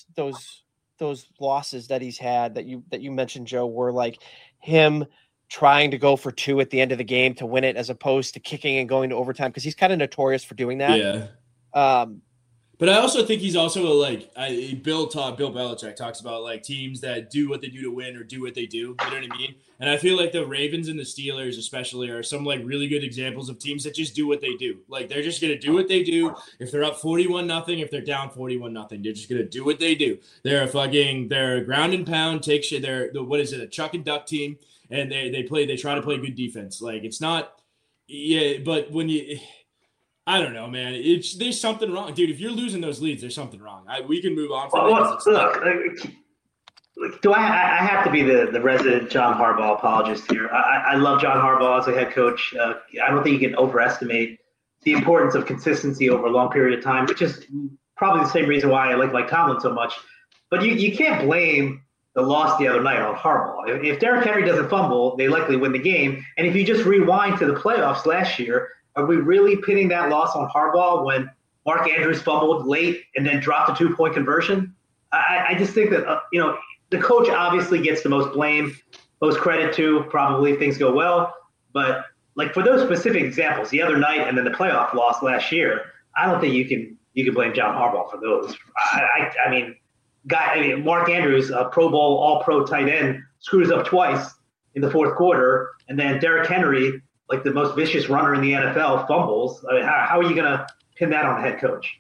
losses that he's had that you mentioned, Joe, were like him trying to go for 2 at the end of the game to win it as opposed to kicking and going to overtime because he's kind of notorious for doing that. Yeah. But I also think he's also Bill Belichick talks about like teams that do what they do to win or do what they do. You know what I mean? And I feel like the Ravens and the Steelers especially are some like really good examples of teams that just do what they do. Like they're just going to do what they do. If they're up 41-0, if they're down 41-0, they're just going to do what they do. They're a ground and pound, take shit. They're a chuck and duck team. And they try to play good defense. Like it's not, but when I don't know, man. There's something wrong, dude. If you're losing those leads, there's something wrong. We can move on from it. Look, I have to be the resident John Harbaugh apologist here. I love John Harbaugh as a head coach. I don't think you can overestimate the importance of consistency over a long period of time, which is probably the same reason why I like Mike Tomlin so much. But you can't blame the loss the other night on Harbaugh. If Derrick Henry doesn't fumble, they likely win the game. And if you just rewind to the playoffs last year, are we really pinning that loss on Harbaugh when Mark Andrews fumbled late and then dropped a 2-point conversion? I just think that, the coach obviously gets the most blame, most credit to probably if things go well. But like for those specific examples, the other night and then the playoff loss last year, I don't think you can blame John Harbaugh for those. I mean, Mark Andrews, a Pro Bowl All-Pro tight end, screws up twice in the fourth quarter, and then Derrick Henry, like the most vicious runner in the NFL, fumbles. I mean, how are you going to pin that on the head coach?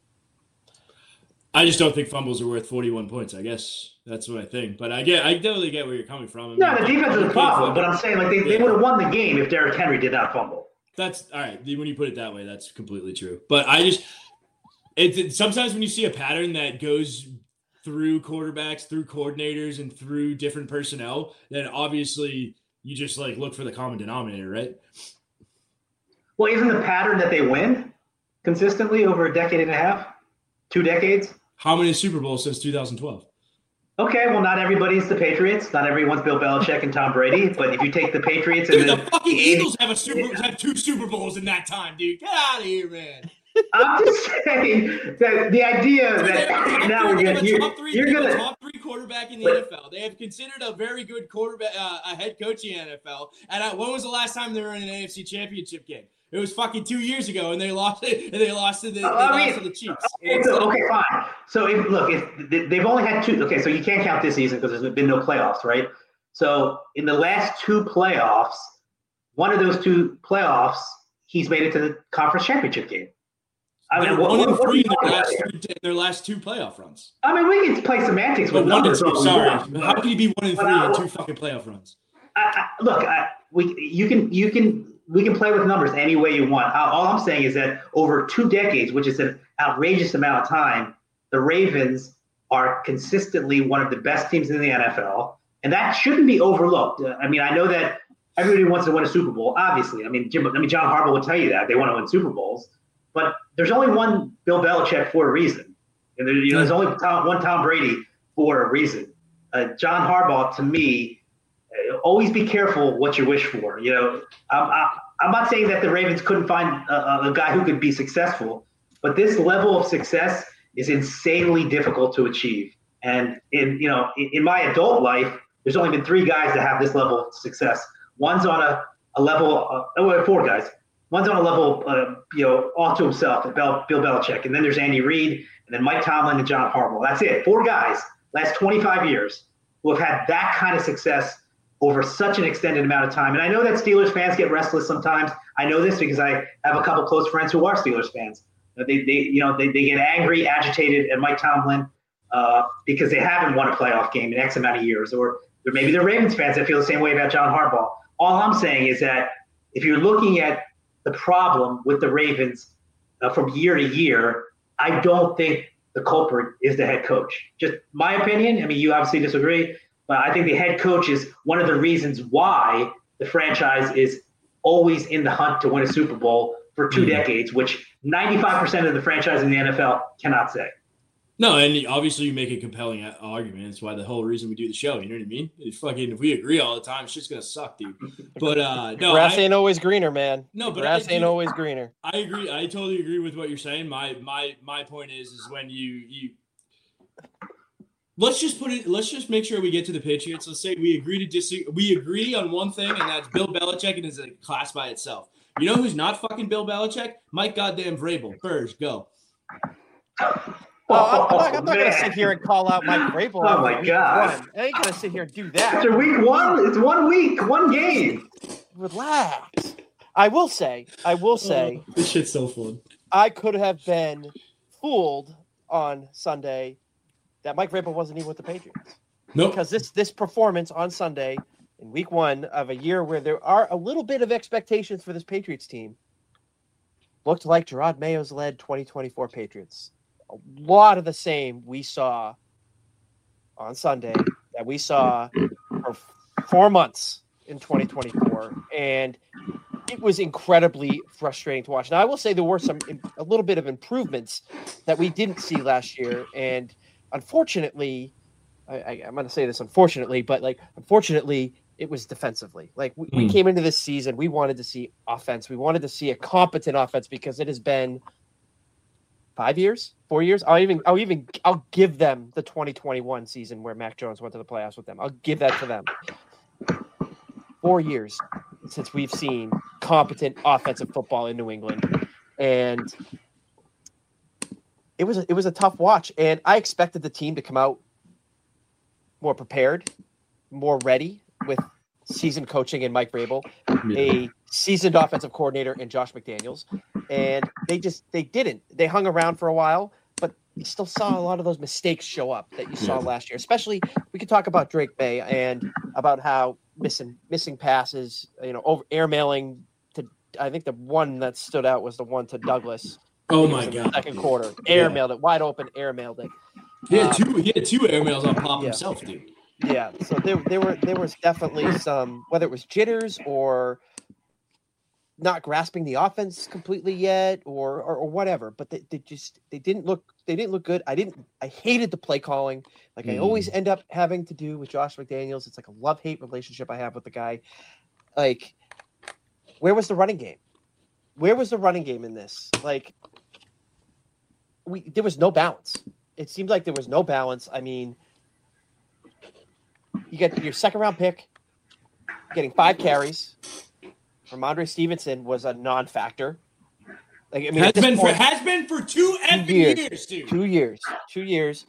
I just don't think fumbles are worth 41 points. I guess that's what I think. But I totally get where you're coming from. No, the defense is a problem, but I'm saying like they would have won the game if Derrick Henry did not fumble. That's all right. When you put it that way, that's completely true. But sometimes when you see a pattern that goes through quarterbacks, through coordinators, and through different personnel, then obviously you just like look for the common denominator, right? Well, isn't the pattern that they win consistently over a decade and a half, 2 decades? How many Super Bowls since 2012? Okay, well, not everybody's the Patriots. Not everyone's Bill Belichick and Tom Brady. But if you take the Patriots and the fucking Eagles have 2 Super Bowls in that time, dude. Get out of here, man. I'm just saying that the idea that now you're going to top 3 quarterback in the NFL. They have considered a very good quarterback, a head coach in the NFL. And when was the last time they were in an AFC Championship game? It was fucking 2 years ago, and they lost it. And they lost to the Chiefs. Okay, fine. So if they've only had two. Okay, so you can't count this season because there's been no playoffs, right? So in the last two playoffs, one of those two playoffs, he's made it to the conference championship game. I mean, 1-3 in their last two playoff runs. I mean, we can play semantics with numbers. Sorry, how can you be 1-3 in two fucking playoff runs? We can play with numbers any way you want. All I'm saying is that over 2 decades, which is an outrageous amount of time, the Ravens are consistently one of the best teams in the NFL, and that shouldn't be overlooked. I mean, I know that everybody wants to win a Super Bowl, obviously. I mean, John Harbaugh will tell you that they want to win Super Bowls. But there's only one Bill Belichick for a reason. And there's only one Tom Brady for a reason. John Harbaugh, to me, always be careful what you wish for. I'm not saying that the Ravens couldn't find a guy who could be successful, but this level of success is insanely difficult to achieve. And in my adult life, there's only been 3 guys that have this level of success. One's on a level, 4 guys. One's on a level, all to himself, Bill Belichick. And then there's Andy Reid, and then Mike Tomlin and John Harbaugh. That's it. 4 guys, last 25 years, who have had that kind of success over such an extended amount of time. And I know that Steelers fans get restless sometimes. I know this because I have a couple close friends who are Steelers fans. They get angry, agitated at Mike Tomlin because they haven't won a playoff game in X amount of years. Or maybe they're Ravens fans that feel the same way about John Harbaugh. All I'm saying is that if you're looking at the problem with the Ravens from year to year, I don't think the culprit is the head coach. Just my opinion. I mean, you obviously disagree, but I think the head coach is one of the reasons why the franchise is always in the hunt to win a Super Bowl for 2 decades, which 95% of the franchise in the NFL cannot say. No, and obviously you make a compelling argument. That's why the whole reason we do the show. You know what I mean? If we agree all the time, it's just gonna suck, dude. But no, grass ain't always greener, man. No, but grass ain't always greener. I agree. I totally agree with what you're saying. My point is when you let's just make sure we get to the Patriots. Let's say we agree to disagree. We agree on one thing, and that's Bill Belichick, and is a class by itself. You know who's not fucking Bill Belichick? Mike goddamn Vrabel. Burge, go. I'm not going to sit here and call out Mike Vrabel. Oh, my God. I ain't going to sit here and do that. After week 1, it's 1 week, 1 game. Relax. I will say. This shit's so fun. I could have been fooled on Sunday that Mike Vrabel wasn't even with the Patriots. Nope. Because this performance on Sunday in week 1 of a year where there are a little bit of expectations for this Patriots team looked like Gerard Mayo's led 2024 Patriots. A lot of the same we saw on Sunday that we saw for 4 months in 2024. And it was incredibly frustrating to watch. Now, I will say there were a little bit of improvements that we didn't see last year. And unfortunately, I'm going to say this unfortunately, but unfortunately, it was defensively. We came into this season, we wanted to see offense. We wanted to see a competent offense because it has been 4 years. I'll give them the 2021 season where Mac Jones went to the playoffs with them. I'll give that to them. 4 years since we've seen competent offensive football in New England, and it was a tough watch. And I expected the team to come out more prepared, more ready with seasoned coaching in Mike Vrabel, a seasoned offensive coordinator in Josh McDaniels. And they didn't. They hung around for a while, but you still saw a lot of those mistakes show up that you saw last year. Especially, we could talk about Drake May and about how missing passes, over airmailing to. I think the one that stood out was the one to Douglas. Oh my God! Second quarter, airmailed it, wide open, airmailed it. He had two airmails on Pop himself, dude. Yeah, so there was definitely some, whether it was jitters or not grasping the offense completely yet or whatever, but they didn't look good. I hated the play calling. I always end up having to do with Josh McDaniels. It's like a love-hate relationship I have with the guy. Where was the running game? Where was the running game in this? There was no balance. It seemed like there was no balance. I mean, you get your second round pick, getting 5 carries. Ramondre Stevenson was a non-factor. Like, I mean, has been for 2 years, dude. 2 years. 2 years.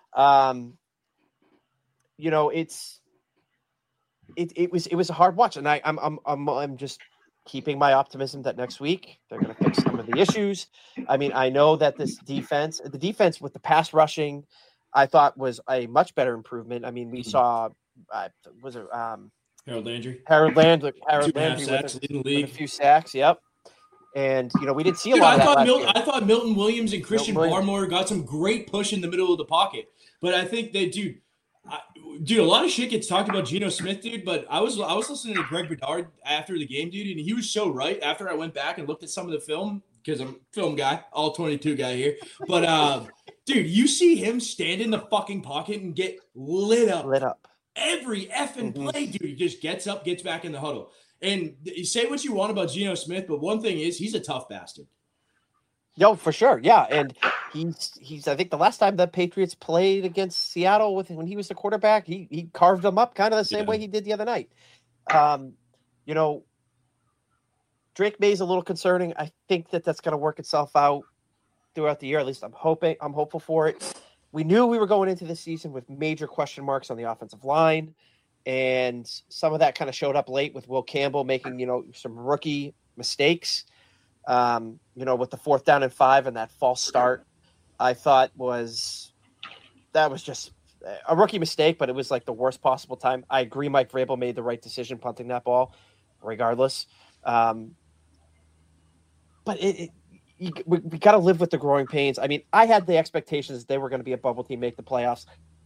You know, it was a hard watch, and I'm just keeping my optimism that next week they're going to fix some of the issues. I mean, I know that the defense with the pass rushing, I thought was a much better improvement. I mean, we saw Harold Landry. Harold Landry sacks, leading the league. with a few sacks. Yep. And you know, we didn't see a lot of that. I thought Milton Williams and Christian Barmore got some great push in the middle of the pocket, but I think they do. Dude, a lot of shit gets talked about Geno Smith, dude. But I was listening to Greg Bedard after the game, dude, and he was so right. After I went back and looked at some of the film, because I'm a film guy, all 22 guy here. But dude, you see him stand in the fucking pocket and get lit up. Every effing play, dude. He just gets up, gets back in the huddle. And you say what you want about Geno Smith, but one thing is he's a tough bastard. No, for sure. Yeah. And he's I think the last time the Patriots played against Seattle when he was the quarterback, he carved them up kind of the same way he did the other night. You know, Drake May's a little concerning. I think that's going to work itself out throughout the year. At least I'm hopeful for it. We knew we were going into this season with major question marks on the offensive line, and some of that kind of showed up late with Will Campbell making, you know, some rookie mistakes. You know, with the 4th down and 5 and that false start, I thought was just a rookie mistake, but it was like the worst possible time. I agree Mike Vrabel made the right decision punting that ball regardless. But we got to live with the growing pains. I mean, I had the expectations they were going to be a bubble team, make the playoffs.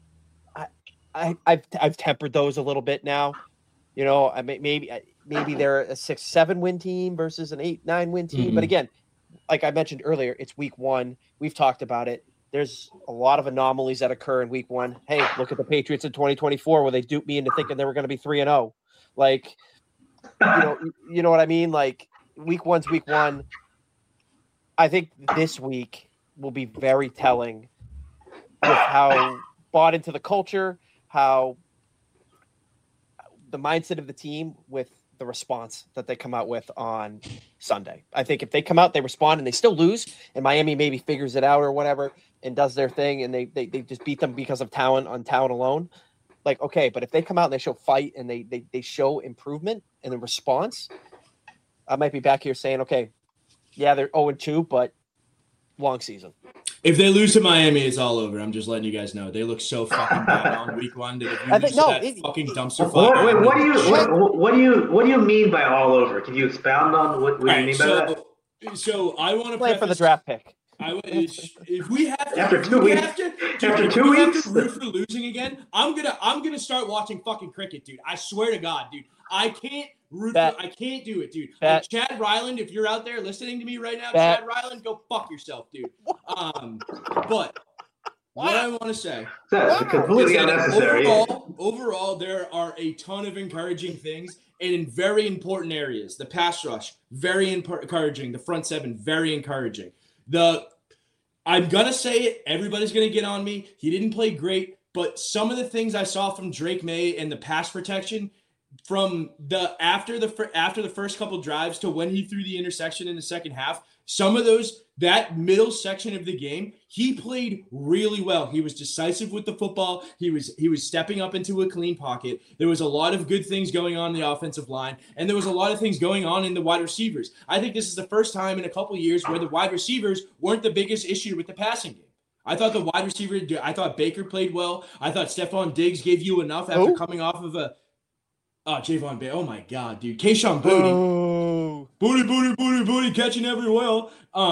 I've tempered those a little bit now. You know, I mean, maybe they're a 6-7 win team versus an 8-9 win team. Mm-hmm. But again, like I mentioned earlier, it's week 1. We've talked about it. There's a lot of anomalies that occur in week 1. Hey, look at the Patriots in 2024 where they duped me into thinking they were going to be 3-0. Like, you know what I mean? Like, week 1's week 1. I think this week will be very telling with how bought into the culture, how the mindset of the team with the response that they come out with on Sunday. I think if they come out, they respond, and they still lose, and Miami maybe figures it out or whatever and does their thing, and they just beat them because of talent alone. Like, okay, but if they come out and they show fight and they show improvement and the response, I might be back here saying, okay, yeah, they're 0-2, but long season. If they lose to Miami, it's all over. I'm just letting you guys know. They look so fucking bad on week 1 that if you lose that fucking dumpster fire. Wait, what do you mean by all over? Can you expound on what you mean by that? So I want to play for the draft pick. If we have to, after 2 weeks, root for losing again, I'm gonna start watching fucking cricket, dude. I swear to God, dude. I can't root. I can't do it, dude. Like Chad Ryland, if you're out there listening to me right now, Chad Ryland, go fuck yourself, dude. But what I want to say, that's completely unnecessary. Overall, there are a ton of encouraging things, and in very important areas. The pass rush, very encouraging. The front 7, very encouraging. I'm gonna say it. Everybody's gonna get on me. He didn't play great, but some of the things I saw from Drake May and the pass protection from after the first couple drives to when he threw the interception in the second half, some of that middle section of the game, he played really well. He was decisive with the football. He was stepping up into a clean pocket. There was a lot of good things going on in the offensive line, and there was a lot of things going on in the wide receivers. I think this is the first time in a couple of years where the wide receivers weren't the biggest issue with the passing game. I thought the wide receiver, I thought Baker played well. I thought Stephon Diggs gave you enough after coming off of Javon Bay. Oh my God, dude. Kayshon Boutte. Booty, catching every whale.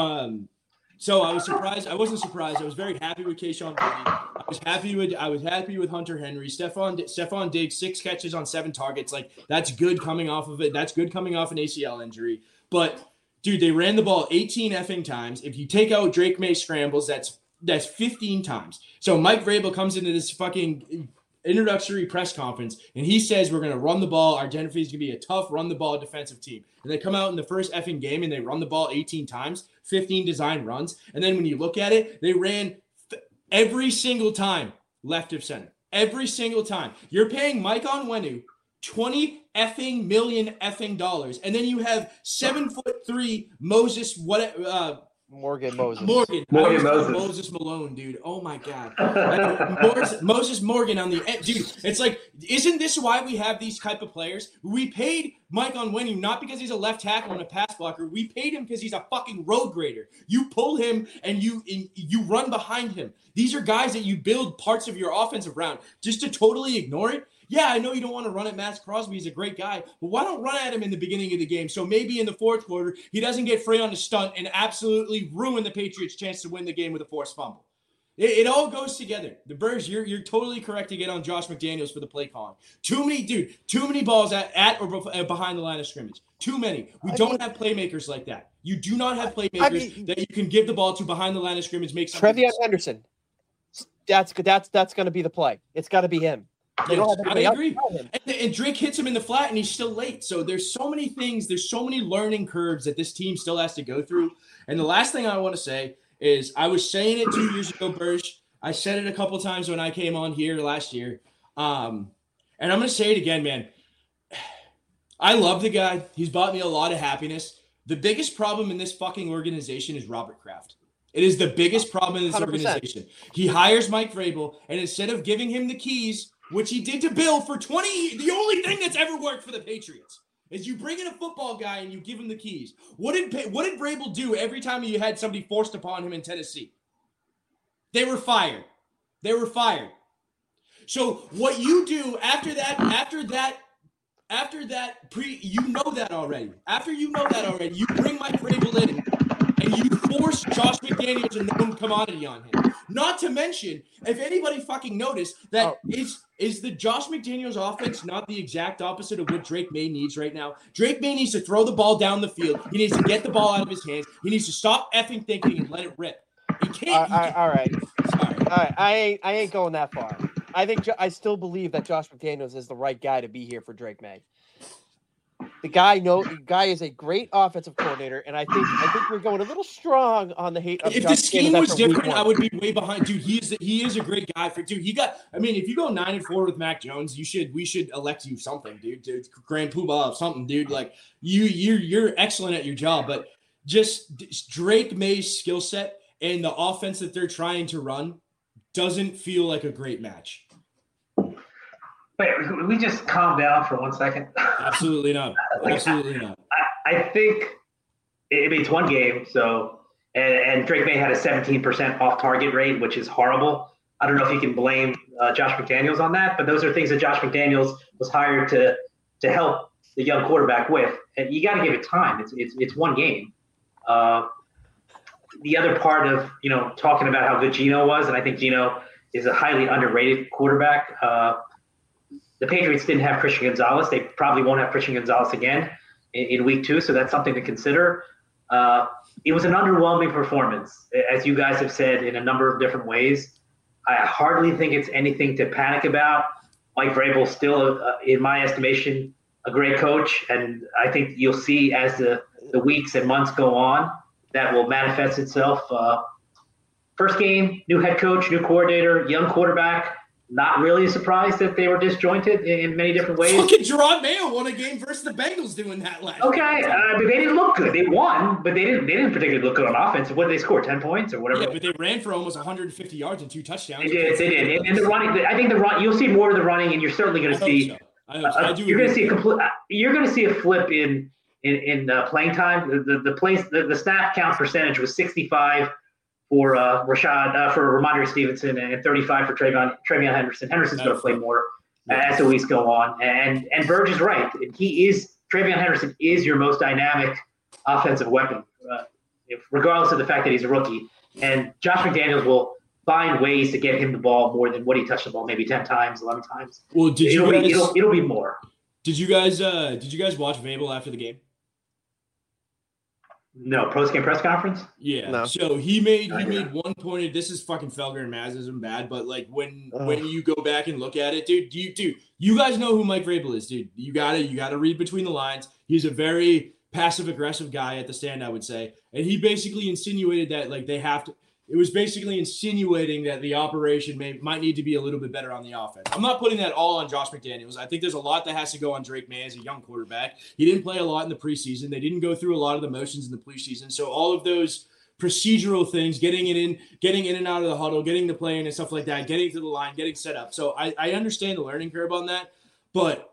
So I was surprised. I wasn't surprised. I was very happy with Kayshon Boutte. I was happy with Hunter Henry. Stephon Diggs, 6 catches on 7 targets. Like, that's good coming off of it. That's good coming off an ACL injury. But dude, they ran the ball 18 effing times. If you take out Drake May scrambles, that's 15 times. So Mike Vrabel comes into this fucking introductory press conference, and he says we're going to run the ball. Our Denver is going to be a tough run-the-ball defensive team. And they come out in the first effing game, and they run the ball 18 times, 15 design runs. And then when you look at it, they ran every single time left of center. Every single time. You're paying Mike Onwenu $20 effing million effing dollars, and then you have 7'3" Moses Morgan Moses. Morgan Moses. Moses Malone, dude. Oh my God. Moses Morgan on the end. Dude, it's like, isn't this why we have these type of players? We paid Mike Onwenu not because he's a left tackle and a pass blocker. We paid him because he's a fucking road grader. You pull him and you run behind him. These are guys that you build parts of your offense around. Just to totally ignore it. Yeah, I know you don't want to run at Max Crosby. He's a great guy. But why don't run at him in the beginning of the game? So maybe in the fourth quarter, he doesn't get free on the stunt and absolutely ruin the Patriots' chance to win the game with a forced fumble. It all goes together. The Birds, you're totally correct to get on Josh McDaniels for the play calling. Too many balls at or behind the line of scrimmage. Too many. We don't have playmakers like that. You do not have playmakers that you can give the ball to behind the line of scrimmage. Make Trevion Henderson. That's going to be the play. It's got to be him. Yes, I agree. And Drake hits him in the flat, and he's still late. So there's so many things. There's so many learning curves that this team still has to go through. And the last thing I want to say is I was saying it 2 years ago, Bursch. I said it a couple of times when I came on here last year. And I'm going to say it again, man. I love the guy. He's brought me a lot of happiness. The biggest problem in this fucking organization is Robert Kraft. It is the biggest problem in this 100%. Organization. He hires Mike Vrabel, and instead of giving him the keys, which he did to Bill for 20, the only thing that's ever worked for the Patriots is you bring in a football guy and you give him the keys. What did Vrabel do every time you had somebody forced upon him in Tennessee? They were fired. So what you do after that, you know that already. After you know that already, you bring Mike Vrabel in and you force Josh McDaniels a known commodity on him. Not to mention, if anybody fucking noticed that is the Josh McDaniels offense not the exact opposite of what Drake May needs right now? Drake May needs to throw the ball down the field. He needs to get the ball out of his hands. He needs to stop effing thinking and let it rip. He can't. All right. I ain't going that far. I still believe that Josh McDaniels is the right guy to be here for Drake May. The guy is a great offensive coordinator, and I think we're going a little strong on the hate of if Josh the scheme McDaniels was different, I would be way behind. Dude, he is a great guy for dude. If you go 9-4 with Mac Jones, we should elect you something, dude. Grand Poobah of something, dude. Like you're excellent at your job, but just Drake May's skill set and the offense that they're trying to run doesn't feel like a great match. Wait, we just calm down for 1 second. Absolutely not. Absolutely not. I think it's one game, so and Drake May had a 17% off target rate, which is horrible. I don't know if you can blame Josh McDaniels on that, but those are things that Josh McDaniels was hired to help the young quarterback with, and you got to give it time. It's one game. The other part of talking about how good Geno was, and I think Geno is a highly underrated quarterback. The Patriots didn't have Christian Gonzalez. They probably won't have Christian Gonzalez again in week 2, so that's something to consider. It was an underwhelming performance, as you guys have said in a number of different ways. I hardly think it's anything to panic about. Mike Vrabel still, in my estimation, a great coach, and I think you'll see as the weeks and months go on, that will manifest itself. First game, new head coach, new coordinator, young quarterback. Not really surprised that they were disjointed in many different ways. Fucking Jerod Mayo won a game versus the Bengals doing that last. Okay, but they didn't look good. They won, but they didn't particularly look good on offense. What did they score? 10 points or whatever. Yeah, but they ran for almost 150 yards and 2 touchdowns. They did. And the running, I think the run. You'll see more of the running, and you're certainly going to see. You're going to see a complete. You're going to see a flip in playing time. The snap count percentage was 65. For Ramondre Stevenson and 35 for Trevion Henderson. Henderson's going to play more as the weeks go on. And Burge is right. Trevion Henderson is your most dynamic offensive weapon, regardless of the fact that he's a rookie. And Josh McDaniels will find ways to get him the ball more than what he touched the ball, maybe 10 times, 11 times. Well, it'll be more. Did you guys watch Vrabel after the game? No, post-game press conference? Yeah. No. So he made one point. This is fucking Felger and Mazism bad, but like when you go back and look at it, dude, you guys know who Mike Vrabel is, dude. You gotta read between the lines. He's a very passive aggressive guy at the stand, I would say. And he basically insinuated that like they have to it was basically insinuating that the operation might need to be a little bit better on the offense. I'm not putting that all on Josh McDaniels. I think there's a lot that has to go on Drake May as a young quarterback. He didn't play a lot in the preseason. They didn't go through a lot of the motions in the preseason. So all of those procedural things, getting in and out of the huddle, getting the play in and stuff like that, getting to the line, getting set up. So I understand the learning curve on that, but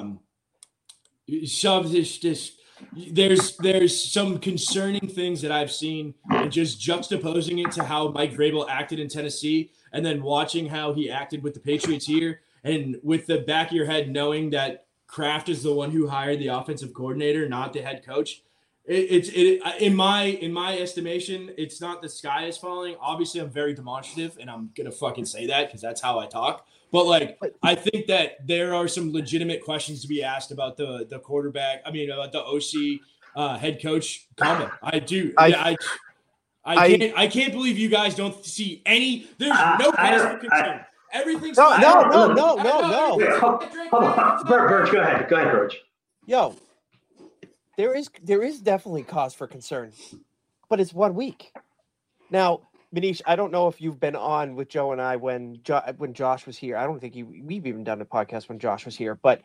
there's some concerning things that I've seen, and just juxtaposing it to how Mike Vrabel acted in Tennessee, and then watching how he acted with the Patriots here, and with the back of your head knowing that Kraft is the one who hired the offensive coordinator, not the head coach. In my estimation, it's not the sky is falling. Obviously, I'm very demonstrative, and I'm gonna fucking say that because that's how I talk. But like, I think that there are some legitimate questions to be asked about the quarterback. I mean, about the OC head coach combo. I do. I can't believe you guys don't see any. There's no cause for concern. Everything's no. Hold on, Birch, go ahead, Birch. Yo. There is definitely cause for concern, but it's 1 week. Now, Manish, I don't know if you've been on with Joe and I when Josh was here. I don't think we've even done a podcast when Josh was here, but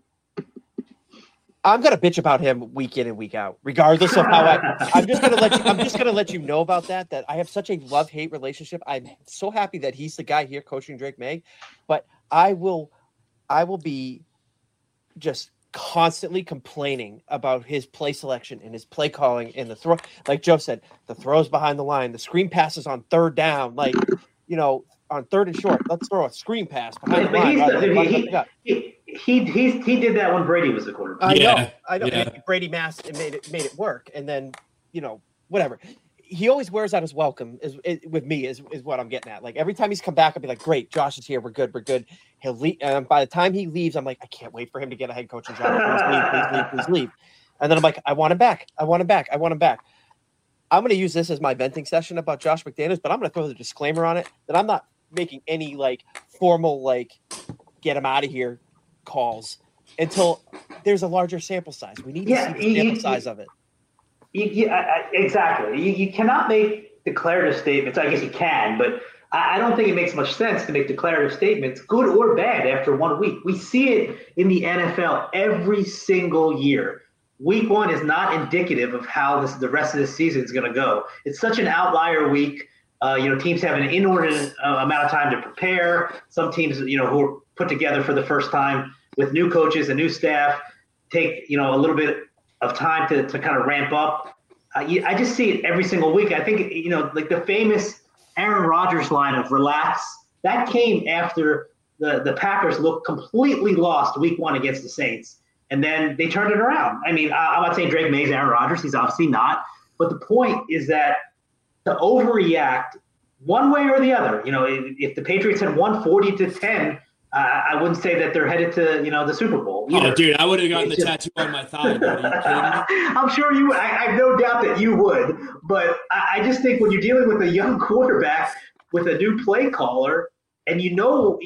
I'm gonna bitch about him week in and week out, regardless of how I'm just gonna let you know about that. That I have such a love-hate relationship. I'm so happy that he's the guy here coaching Drake May, but I will be just constantly complaining about his play selection and his play calling and the throw. Like Joe said, the throws behind the line, the screen passes on third down, like, on third and short, let's throw a screen pass behind the line. He did that when Brady was the quarterback. I know. Yeah. Brady masked and made it work. And then, whatever. He always wears out his welcome with me is what I'm getting at. Like every time he's come back, I'll be like, great, Josh is here. We're good. He'll leave. And by the time he leaves, I'm like, I can't wait for him to get a head coaching job. Please leave. And then I'm like, I want him back. I'm going to use this as my venting session about Josh McDaniels, but I'm going to throw the disclaimer on it that I'm not making any formal, get him out of here calls until there's a larger sample size. We need to see the sample size of it. Exactly. You cannot make declarative statements. I guess you can, but I don't think it makes much sense to make declarative statements, good or bad, after 1 week. We see it in the NFL every single year. Week 1 is not indicative of how the rest of the season is going to go. It's such an outlier week. Teams have an inordinate amount of time to prepare. Some teams, who are put together for the first time with new coaches and new staff, take, a little bit of time to kind of ramp up. I just see it every single week. I think, the famous Aaron Rodgers line of relax, that came after the Packers looked completely lost week 1 against the Saints. And then they turned it around. I mean, I'm not saying Drake May's Aaron Rodgers. He's obviously not. But the point is that to overreact one way or the other, if the Patriots had won 40-10, I wouldn't say that they're headed to, the Super Bowl either. Oh, dude, I would have gotten the tattoo on my thigh. Dude. Are you kidding me? I'm sure you would. I have no doubt that you would. But I just think when you're dealing with a young quarterback with a new play caller, and and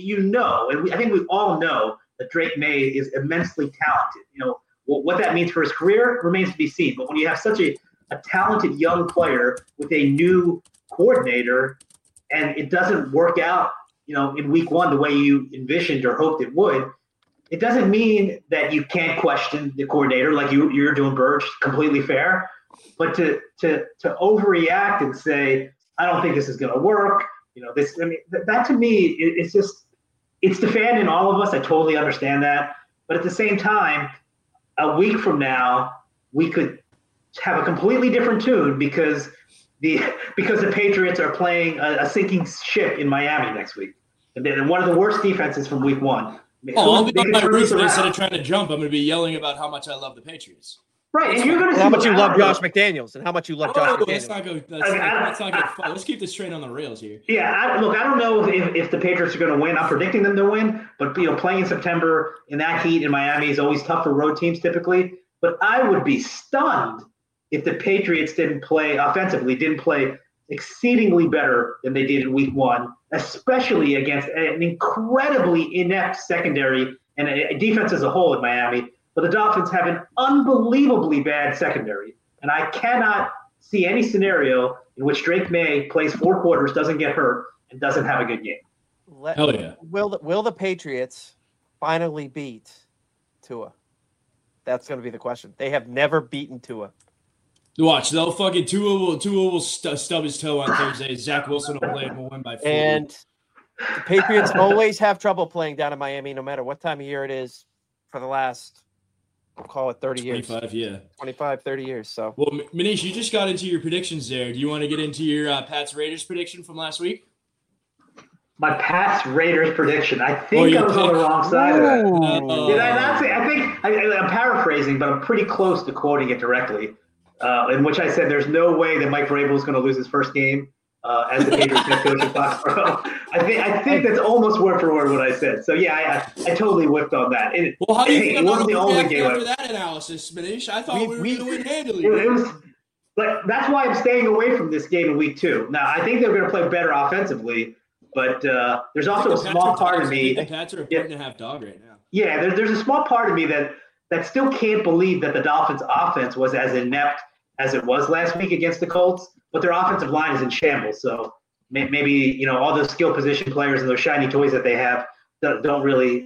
I think we all know that Drake May is immensely talented. What that means for his career remains to be seen. But when you have such a talented young player with a new coordinator and it doesn't work out, in week 1 the way you envisioned or hoped it would, it doesn't mean that you can't question the coordinator like you're doing, Birch, completely fair. But to overreact and say, I don't think this is going to work, that to me, it's the fan in all of us. I totally understand that. But at the same time, a week from now, we could have a completely different tune because the Patriots are playing a sinking ship in Miami next week. And then one of the worst defenses from week 1. I'll be on my roof instead of trying to jump. I'm going to be yelling about how much I love the Patriots. Right, and you're going to see how much you love Josh McDaniels and how much you love Josh McDaniels. Let's not get fun. Let's keep this train on the rails here. Yeah, I don't know if the Patriots are going to win. I'm predicting them to win, but playing in September in that heat in Miami is always tough for road teams typically. But I would be stunned if the Patriots didn't play exceedingly better than they did in week 1, especially against an incredibly inept secondary and a defense as a whole in Miami. But the Dolphins have an unbelievably bad secondary, and I cannot see any scenario in which Drake May plays 4 quarters, doesn't get hurt, and doesn't have a good game. Hell yeah. Will the Patriots finally beat Tua? That's going to be the question. They have never beaten Tua. Watch, they'll fucking Tua will stub his toe on Thursday. Zach Wilson will play and we'll win by 40. And the Patriots always have trouble playing down in Miami, no matter what time of year it is, for the last, we'll call it 30 years. 25, yeah. 25, 30 years. So, well, Manish, you just got into your predictions there. Do you want to get into your Pats Raiders prediction from last week? My Pats Raiders prediction. I think I was on the wrong side of that. I'm paraphrasing, but I'm pretty close to quoting it directly. In which I said there's no way that Mike Vrabel is going to lose his first game as the Patriots head coach in Foxborough. I think that's almost word for word what I said. So yeah, I totally whipped on that. How do you think about the only game after that analysis, Manish? I thought we were going to win handily. But that's why I'm staying away from this game in week 2. Now I think they're going to play better offensively, but there's also a small part of me. The Pats are a 1.5 dog right now. Yeah, there's a small part of me that still can't believe that the Dolphins' offense was as inept as it was last week against the Colts, but their offensive line is in shambles. So maybe all those skill position players and those shiny toys that they have don't really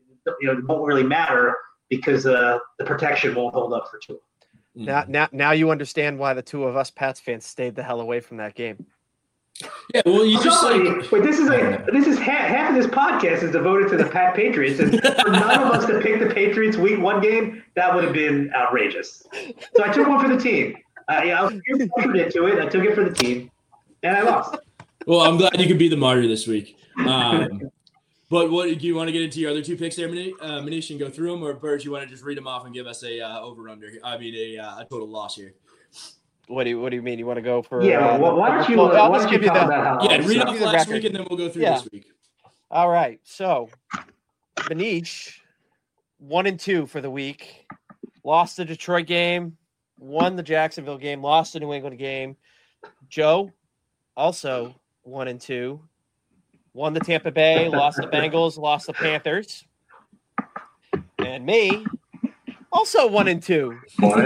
matter because the protection won't hold up for Tua. Now you understand why the two of us Pats fans stayed the hell away from that game. Yeah, well, you just but this is half of this podcast is devoted to the Patriots, and for none of us to pick the Patriots week 1 game, that would have been outrageous. So I took one for the team. I was confident to it. I took it for the team, and I lost. Well, I'm glad you could be the martyr this week. But what do you want to get into your other 2 picks there, Manish, and go through them, or Bert, you want to just read them off and give us a over/under? I mean, a total loss here. What do you mean? You want to go for? Yeah, why don't you talk about how? Yeah, read off last week, and then we'll go through this week. All right. So, Manish, 1-2 for the week. Lost the Detroit game, won the Jacksonville game, lost the New England game. Joe, also 1-2, won the Tampa Bay, lost the Bengals, lost the Panthers. And me, also 1-2.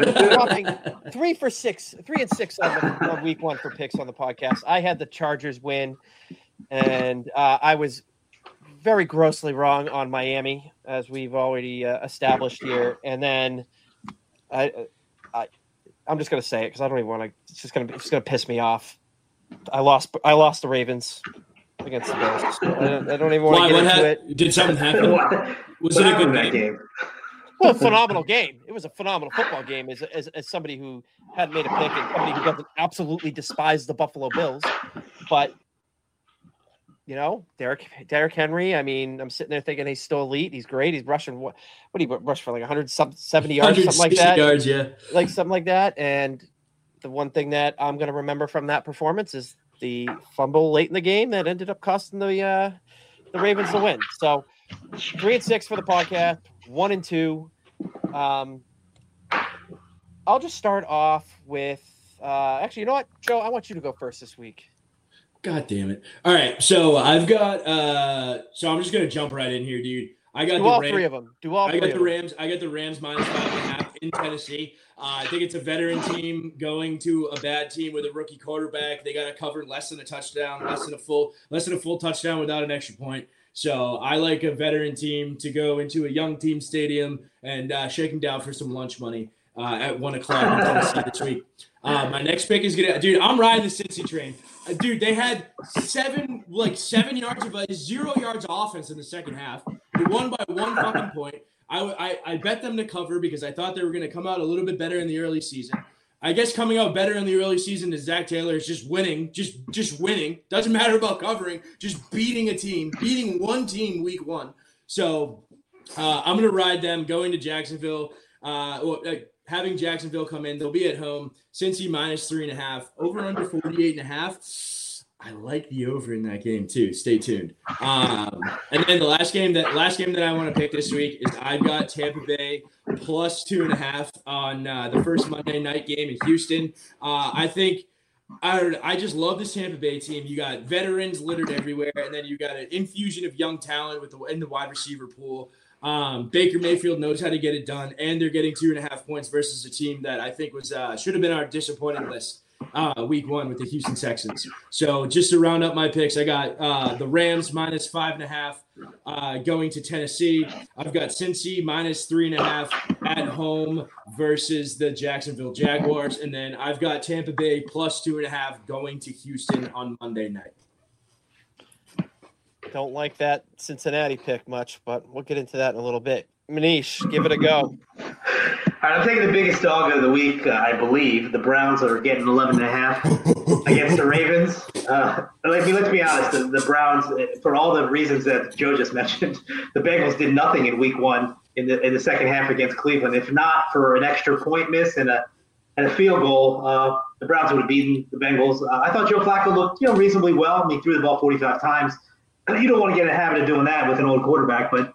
3 and 6 on week 1 for picks on the podcast. I had the Chargers win, and I was very grossly wrong on Miami, as we've already established here. And then I'm just going to say it because I don't even want to. It's just going to piss me off. I lost the Ravens against the Bills. I don't even want to get into it. Did something happen? Was it a good game? Well, phenomenal game. It was a phenomenal football game as somebody who hadn't made a pick and somebody who doesn't absolutely despise the Buffalo Bills. But, Derrick Henry, I mean, I'm sitting there thinking he's still elite. He's great. He's rushing, what did he rush for, like 170 yards, something like that? Yards, yeah. Like something like that. And the one thing that I'm going to remember from that performance is the fumble late in the game that ended up costing the Ravens the win. So 3 and 6 for the podcast. 1-2. I'll just start off with actually, you know what, Joe? I want you to go first this week. God damn it. All right. So I've got so I'm just gonna jump right in here, dude. I got all 3 of them. I got the Rams minus 5.5 in Tennessee. I think it's a veteran team going to a bad team with a rookie quarterback. They got to cover less than a touchdown, less than a full touchdown without an extra point. So I like a veteran team to go into a young team stadium and shake them down for some lunch money at 1:00 in Tennessee this week. My next pick is I'm riding the Cincy train. Dude, they had 7 yards of 0 yards of offense in the second half. They won by 1 fucking point. I bet them to cover because I thought they were going to come out a little bit better in the early season. I guess coming out better in the early season is Zach Taylor is just winning, just winning. Doesn't matter about covering, just beating one team week 1. So I'm going to ride them going to Jacksonville. Having Jacksonville come in, they'll be at home. Cincy minus 3.5, over under 48.5. I like the over in that game too. Stay tuned. And then the last game that I want to pick this week is I've got Tampa Bay plus 2.5 on the first Monday night game in Houston. I just love this Tampa Bay team. You got veterans littered everywhere, and then you got an infusion of young talent in the wide receiver pool. Baker Mayfield knows how to get it done, and they're getting 2.5 points versus a team that I think was should have been our disappointing list week 1 with the Houston Texans. So just to round up my picks, I got the Rams minus 5.5 going to Tennessee. I've got Cincy minus 3.5 at home versus the Jacksonville Jaguars. And then I've got Tampa Bay plus 2.5 going to Houston on Monday night. Don't like that Cincinnati pick much, but we'll get into that in a little bit. Manish, give it a go. All right, I'm taking the biggest dog of the week, I believe. The Browns are getting 11.5 against the Ravens. Let's be honest, the Browns, for all the reasons that Joe just mentioned, the Bengals did nothing in week 1 in the second half against Cleveland. If not for an extra point miss and a field goal, the Browns would have beaten the Bengals. I thought Joe Flacco looked reasonably well. I mean, he threw the ball 45 times. You don't want to get in a habit of doing that with an old quarterback, but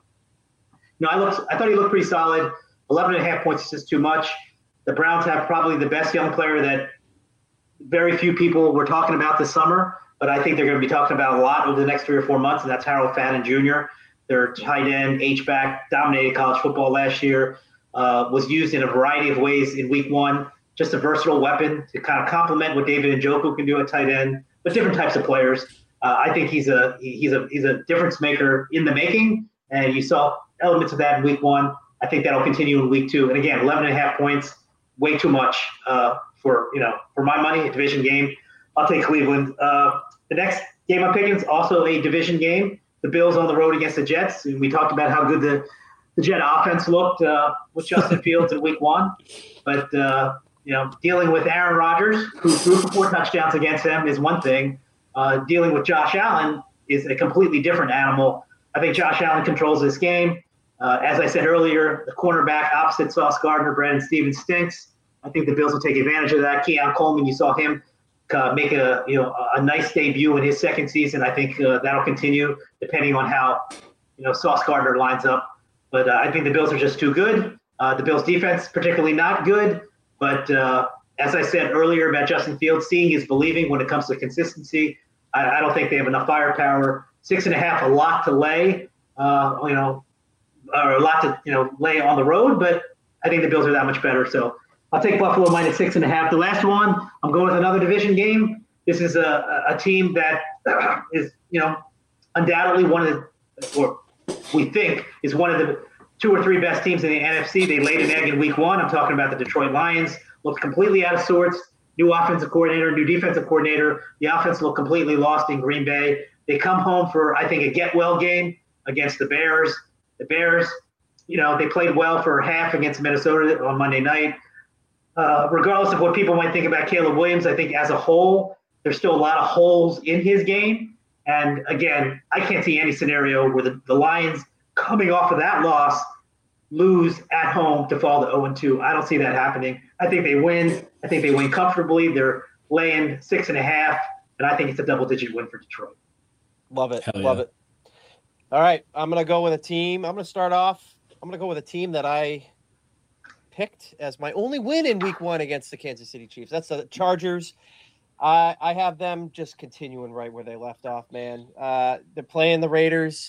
I thought he looked pretty solid. 11.5 points is just too much. The Browns have probably the best young player that very few people were talking about this summer, but I think they're going to be talking about a lot over the next 3 or 4 months, and that's Harold Fannon Jr. Their tight end, H-back, dominated college football last year, was used in a variety of ways in week 1. Just a versatile weapon to kind of complement what David Njoku can do at tight end, but different types of players. I think he's a difference maker in the making, and you saw elements of that in week 1. I think that'll continue in week 2. And again, 11.5 points, way too much for my money, a division game. I'll take Cleveland. The next game I'm picking is also a division game. The Bills on the road against the Jets. And we talked about how good the Jet offense looked with Justin Fields in week 1. But dealing with Aaron Rodgers, who threw for 4 touchdowns against him, is one thing. Dealing with Josh Allen is a completely different animal. I think Josh Allen controls this game. As I said earlier, the cornerback opposite Sauce Gardner, Brandon Stevens, stinks. I think the Bills will take advantage of that. Keon Coleman, you saw him make a nice debut in his second season. I think that'll continue depending on how Sauce Gardner lines up. But I think the Bills are just too good. The Bills defense particularly not good. But as I said earlier about Justin Fields, seeing is believing when it comes to consistency. I don't think they have enough firepower. 6.5, a lot to lay, or a lot to lay on the road. But I think the Bills are that much better. So I'll take Buffalo minus 6.5. The last one, I'm going with another division game. This is a team that is undoubtedly one of the, or we think is one of the 2 or 3 best teams in the NFC. They laid an egg in week 1. I'm talking about the Detroit Lions. Looked completely out of sorts. New offensive coordinator, new defensive coordinator. The offense looked completely lost in Green Bay. They come home for, I think, a get-well game against the Bears. The Bears, they played well for half against Minnesota on Monday night. Regardless of what people might think about Caleb Williams, I think as a whole, there's still a lot of holes in his game. And, again, I can't see any scenario where the Lions, coming off of that loss, lose at home to fall to 0-2. I don't see that happening. I think they win. I think they win comfortably. They're laying 6.5, and I think it's a double-digit win for Detroit. Love it. Love it. All right, I'm going to go with a team. I'm going to start off. I'm going to go with a team that I picked as my only win in week 1 against the Kansas City Chiefs. That's the Chargers. I have them just continuing right where they left off, man. They're playing the Raiders.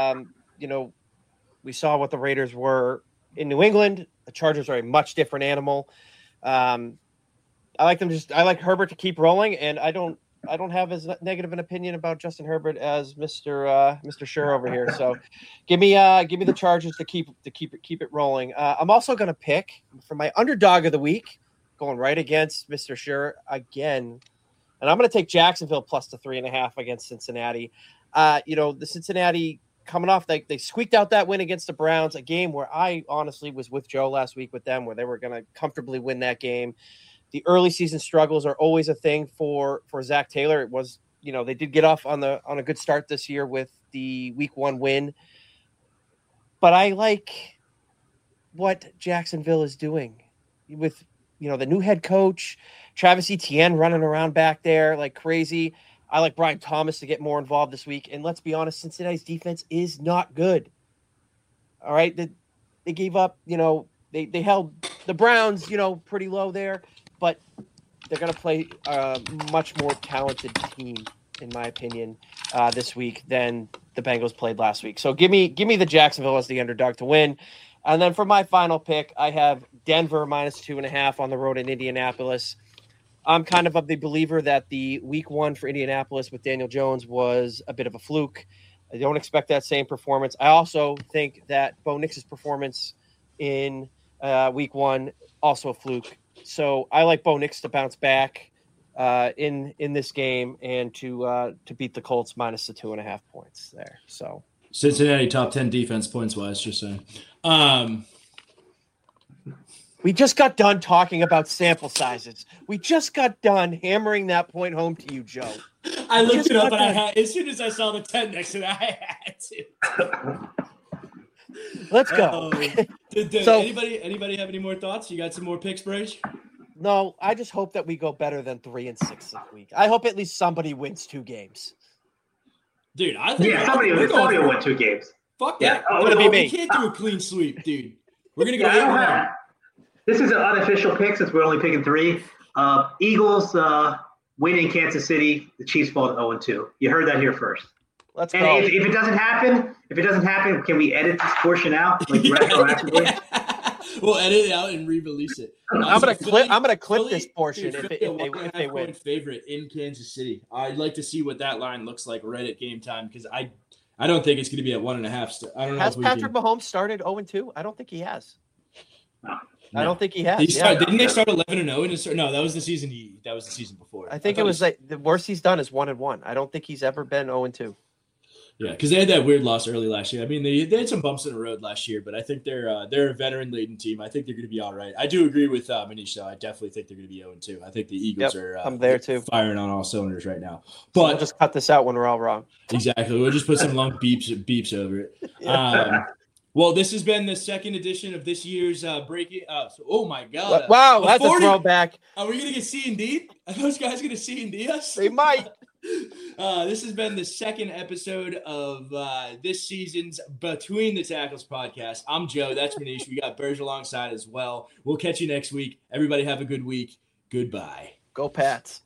We saw what the Raiders were in New England. The Chargers are a much different animal. I like Herbert to keep rolling, and I don't have as negative an opinion about Justin Herbert as Mr. Sure over here. So give me the Chargers to keep it rolling. I'm also going to pick for my underdog of the week, going right against Mr. Sure again. And I'm going to take Jacksonville plus the 3.5 against Cincinnati. The Cincinnati coming off, they squeaked out that win against the Browns, a game where I honestly was with Joe last week with them, where they were going to comfortably win that game. The early season struggles are always a thing for Zach Taylor. It was, they did get off on a good start this year with the week 1 win. But I like what Jacksonville is doing with, the new head coach, Travis Etienne running around back there like crazy. I like Brian Thomas to get more involved this week. And let's be honest, Cincinnati's defense is not good. All right. They gave up, they held the Browns, pretty low there, but they're going to play a much more talented team, in my opinion, this week than the Bengals played last week. So give me the Jacksonville as the underdog to win. And then for my final pick, I have Denver minus 2.5 on the road in Indianapolis. I'm kind of the believer that the week 1 for Indianapolis with Daniel Jones was a bit of a fluke. I don't expect that same performance. I also think that Bo Nix's performance in week 1 also a fluke. So I like Bo Nix to bounce back in this game and to beat the Colts minus the 2.5 points there. So Cincinnati top 10 defense points wise, just saying. We just got done talking about sample sizes. We just got done hammering that point home to you, Joe. I looked it up and as soon as I saw the 10 next to it, I had to. Let's go. So, anybody have any more thoughts? You got some more picks, Brage? No, I just hope that we go better than 3-6 this week. I hope at least somebody wins 2 games. Dude, I think somebody will win 2 games. Fuck that. Yeah, it's gonna be me. We can't do a clean sweep, dude. We're gonna go. This is an unofficial pick since we're only picking 3. Eagles win in Kansas City. The Chiefs fall to 0-2. You heard that here first. Let's go. And if it doesn't happen, can we edit this portion out like retroactively? We'll edit it out and re-release it. I'm gonna clip this portion if they win. Favorite in Kansas City. I'd like to see what that line looks like right at game time because I don't think it's going to be at 1.5. I don't know. Has Patrick Mahomes started 0-2? I don't think he has. No. I don't think he has. Didn't they start 11-0? No, that was the season. That was the season before. I think it was like the worst he's done is 1-1. I don't think he's ever been 0-2. Yeah, because they had that weird loss early last year. I mean, they had some bumps in the road last year, but I think they're a veteran-laden team. I think they're going to be all right. I do agree with Manish, though. I definitely think they're going to be 0-2. I think the Eagles are I'm there too. Firing on all cylinders right now. But we'll just cut this out when we're all wrong. Exactly. We'll just put some long beeps over it. Yeah. Well, this has been the second edition of this year's breaking. Oh my God! Wow, that's a throwback. Are we gonna get C&D? Are those guys gonna C&D us? They might. This has been the second episode of this season's Between the Tackles podcast. I'm Joe. That's Manish. We got Burge alongside as well. We'll catch you next week. Everybody have a good week. Goodbye. Go Pats.